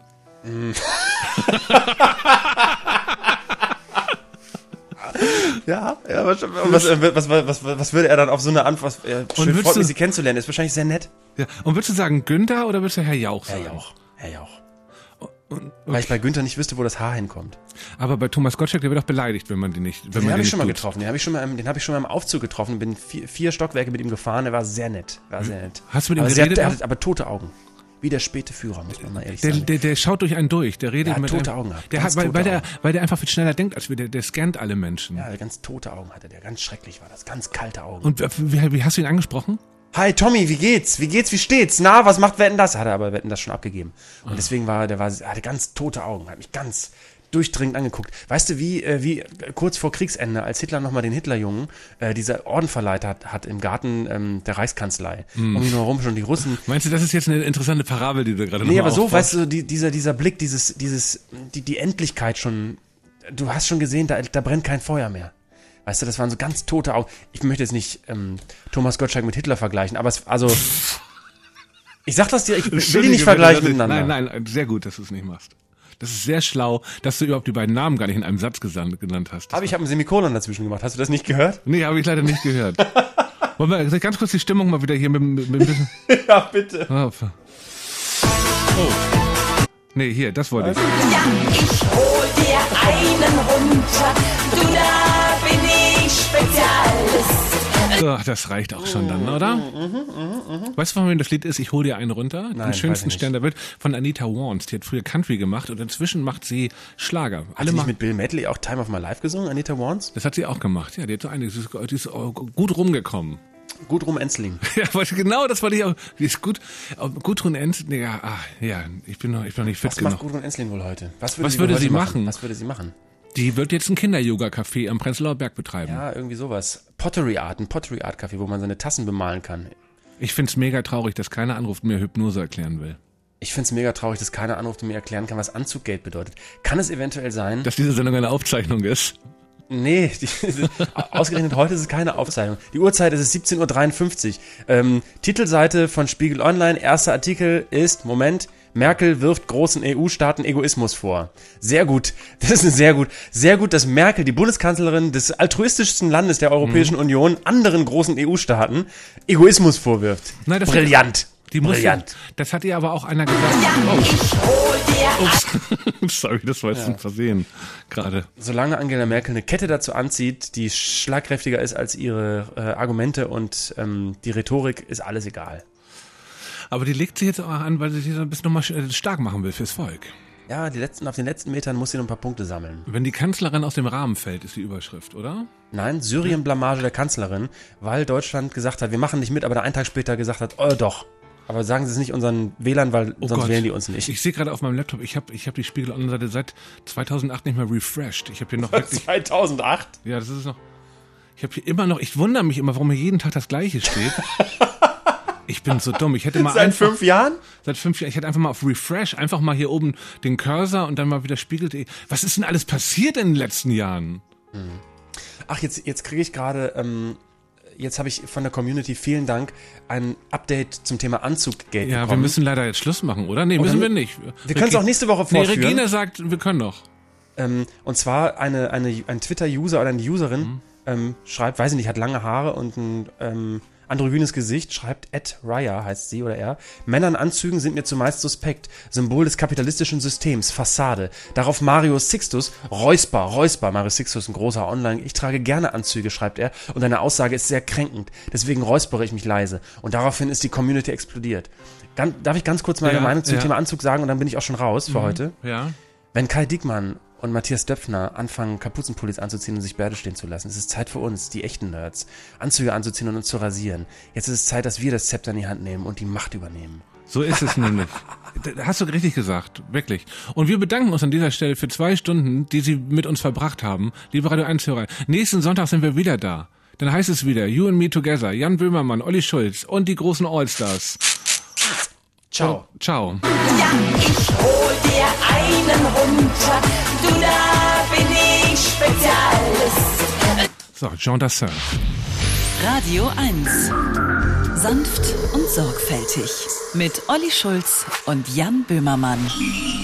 Ja, was würde er dann auf so eine Antwort, schön freut mich, Sie kennenzulernen, ist wahrscheinlich sehr nett. Ja. Und würdest du sagen Günther oder würdest du Herr Jauch sagen? Herr Jauch. Weil ich bei Günther nicht wüsste, wo das Haar hinkommt. Aber bei Thomas Gottschalk, der wird doch beleidigt, wenn man die nicht. Den habe ich schon mal getroffen. Den habe ich schon mal im Aufzug getroffen. Bin 4 Stockwerke mit ihm gefahren. Er war sehr nett. Hast du mit ihm geredet? Er hat aber tote Augen. Wie der späte Führer, muss man mal ehrlich sagen. Der schaut durch einen durch. Der redet mit tote Augen hat. Weil der einfach viel schneller denkt als wir. Der scannt alle Menschen. Ja, ganz tote Augen hatte der. Ganz schrecklich war das. Ganz kalte Augen. Und wie hast du ihn angesprochen? Hi Tommy, wie geht's? Wie steht's? Na, was macht Wetten das? Hat er aber Wetten das schon abgegeben. Und deswegen er hatte ganz tote Augen, hat mich ganz durchdringend angeguckt. Weißt du, wie kurz vor Kriegsende, als Hitler nochmal den Hitlerjungen, dieser Orden verleiht hat im Garten der Reichskanzlei. Um ihn herum schon die Russen. Meinst du, das ist jetzt eine interessante Parabel, die du gerade Nee, aber so, aufbaust? weißt du, dieser Blick, die Endlichkeit schon, du hast schon gesehen, da brennt kein Feuer mehr. Weißt du, das waren so ganz tote Augen. Ich möchte jetzt nicht Thomas Gottschalk mit Hitler vergleichen, aber ich sag das dir, ich will die nicht vergleichen miteinander. Nein, sehr gut, dass du es nicht machst. Das ist sehr schlau, dass du überhaupt die beiden Namen gar nicht in einem Satz genannt hast. Aber ich habe ein Semikolon dazwischen gemacht. Hast du das nicht gehört? Nee, habe ich leider nicht gehört. Wollen wir ganz kurz die Stimmung mal wieder hier mit ein bisschen... Ja, bitte. Oh. Nee, hier, das wollte ich. Ja, ich hol dir einen runter, du, da bin ich Spezialist. So, das reicht auch schon dann, oder? Weißt du, von wem das Lied ist? Ich hol dir einen runter. Nein, den schönsten Stern der Welt. Von Anita Warnes. Die hat früher Country gemacht und inzwischen macht sie Schlager. Hat sie nicht mit Bill Medley auch Time of My Life gesungen, Anita Warnes? Das hat sie auch gemacht. Ja, die hat so einiges. Die ist gut rumgekommen. Gudrun Ensling. Ja, genau, das wollte ich auch. Die ist gut. Gudrun Ensling, ich bin noch nicht fit Was genug. macht Gudrun Ensling wohl heute? Was würde sie machen? Was würde sie machen? Die wird jetzt ein Kinder-Yoga-Café am Prenzlauer Berg betreiben. Ja, irgendwie sowas. Ein Pottery-Art-Café, wo man seine Tassen bemalen kann. Ich find's mega traurig, dass keiner anruft und mir Hypnose erklären will. Ich find's mega traurig, dass keiner anruft und mir erklären kann, was Anzuggate bedeutet. Kann es eventuell sein, dass diese Sendung eine Aufzeichnung ist? Nee, ausgerechnet heute ist es keine Aufzeichnung. Die Uhrzeit ist es 17:53 Uhr. Titelseite von Spiegel Online, erster Artikel ist, Merkel wirft großen EU-Staaten Egoismus vor. Sehr gut. Das ist sehr gut, dass Merkel, die Bundeskanzlerin des altruistischsten Landes der Europäischen Union, anderen großen EU-Staaten Egoismus vorwirft. Nein, das Brillant. Brillant. Das hat ihr aber auch einer gesagt. Ja, ich hol dir Ups. Sorry, das war jetzt ein Versehen gerade. Solange Angela Merkel eine Kette dazu anzieht, die schlagkräftiger ist als ihre Argumente und die Rhetorik, ist alles egal. Aber die legt sich jetzt auch an, weil sie sich so ein bisschen nochmal stark machen will fürs Volk. Ja, auf den letzten Metern muss sie noch ein paar Punkte sammeln. Wenn die Kanzlerin aus dem Rahmen fällt, ist die Überschrift, oder? Nein, Syrien-Blamage der Kanzlerin, weil Deutschland gesagt hat, wir machen nicht mit, aber einen Tag später gesagt hat, doch. Aber sagen Sie es nicht unseren Wählern, weil sonst wählen die uns nicht. Ich sehe gerade auf meinem Laptop, ich hab die Spiegel Online-Seite seit 2008 nicht mehr refreshed. Ich habe hier noch wirklich... 2008? Ja, das ist noch... Ich habe hier immer noch... Ich wundere mich immer, warum hier jeden Tag das Gleiche steht. Ich bin so dumm. Ich hätte mal Seit 5 Jahren? Seit 5 Jahren. Ich hätte einfach mal auf Refresh, einfach mal hier oben den Cursor und dann mal wieder Spiegel.de. Was ist denn alles passiert in den letzten Jahren? Ach, jetzt kriege ich gerade, jetzt habe ich von der Community, vielen Dank, ein Update zum Thema Anzuggate Ja, bekommen. wir müssen leider jetzt Schluss machen, oder? Nee, müssen wir nicht. Wir können es auch nächste Woche fortführen. Nee, Regina sagt, wir können noch. Und zwar ein Twitter-User oder eine Userin schreibt, weiß ich nicht, hat lange Haare und ein androgynes Gesicht, schreibt @Raya, heißt sie oder er. Männer in Anzügen sind mir zumeist suspekt. Symbol des kapitalistischen Systems, Fassade. Darauf Mario Sixtus, Räusper. Mario Sixtus, ein großer Online. Ich trage gerne Anzüge, schreibt er. Und eine Aussage ist sehr kränkend. Deswegen räuspere ich mich leise. Und daraufhin ist die Community explodiert. Darf ich ganz kurz meine Meinung zum Thema Anzug sagen und dann bin ich auch schon raus für heute? Ja. Wenn Kai Diekmann und Matthias Döpfner anfangen, Kapuzenpullis anzuziehen und sich Bärte stehen zu lassen. Es ist Zeit für uns, die echten Nerds, Anzüge anzuziehen und uns zu rasieren. Jetzt ist es Zeit, dass wir das Zepter in die Hand nehmen und die Macht übernehmen. So ist es nämlich. Hast du richtig gesagt, wirklich. Und wir bedanken uns an dieser Stelle für 2 Stunden, die Sie mit uns verbracht haben. Liebe Radio 1-Hörer, nächsten Sonntag sind wir wieder da. Dann heißt es wieder You and Me Together, Jan Böhmermann, Olli Schulz und die großen Allstars. Ciao. Ciao. Ja, ich hol dir einen runter, du, da bin ich Spezialist. So, Jean Dassin. Radio 1. Sanft und sorgfältig. Mit Olli Schulz und Jan Böhmermann.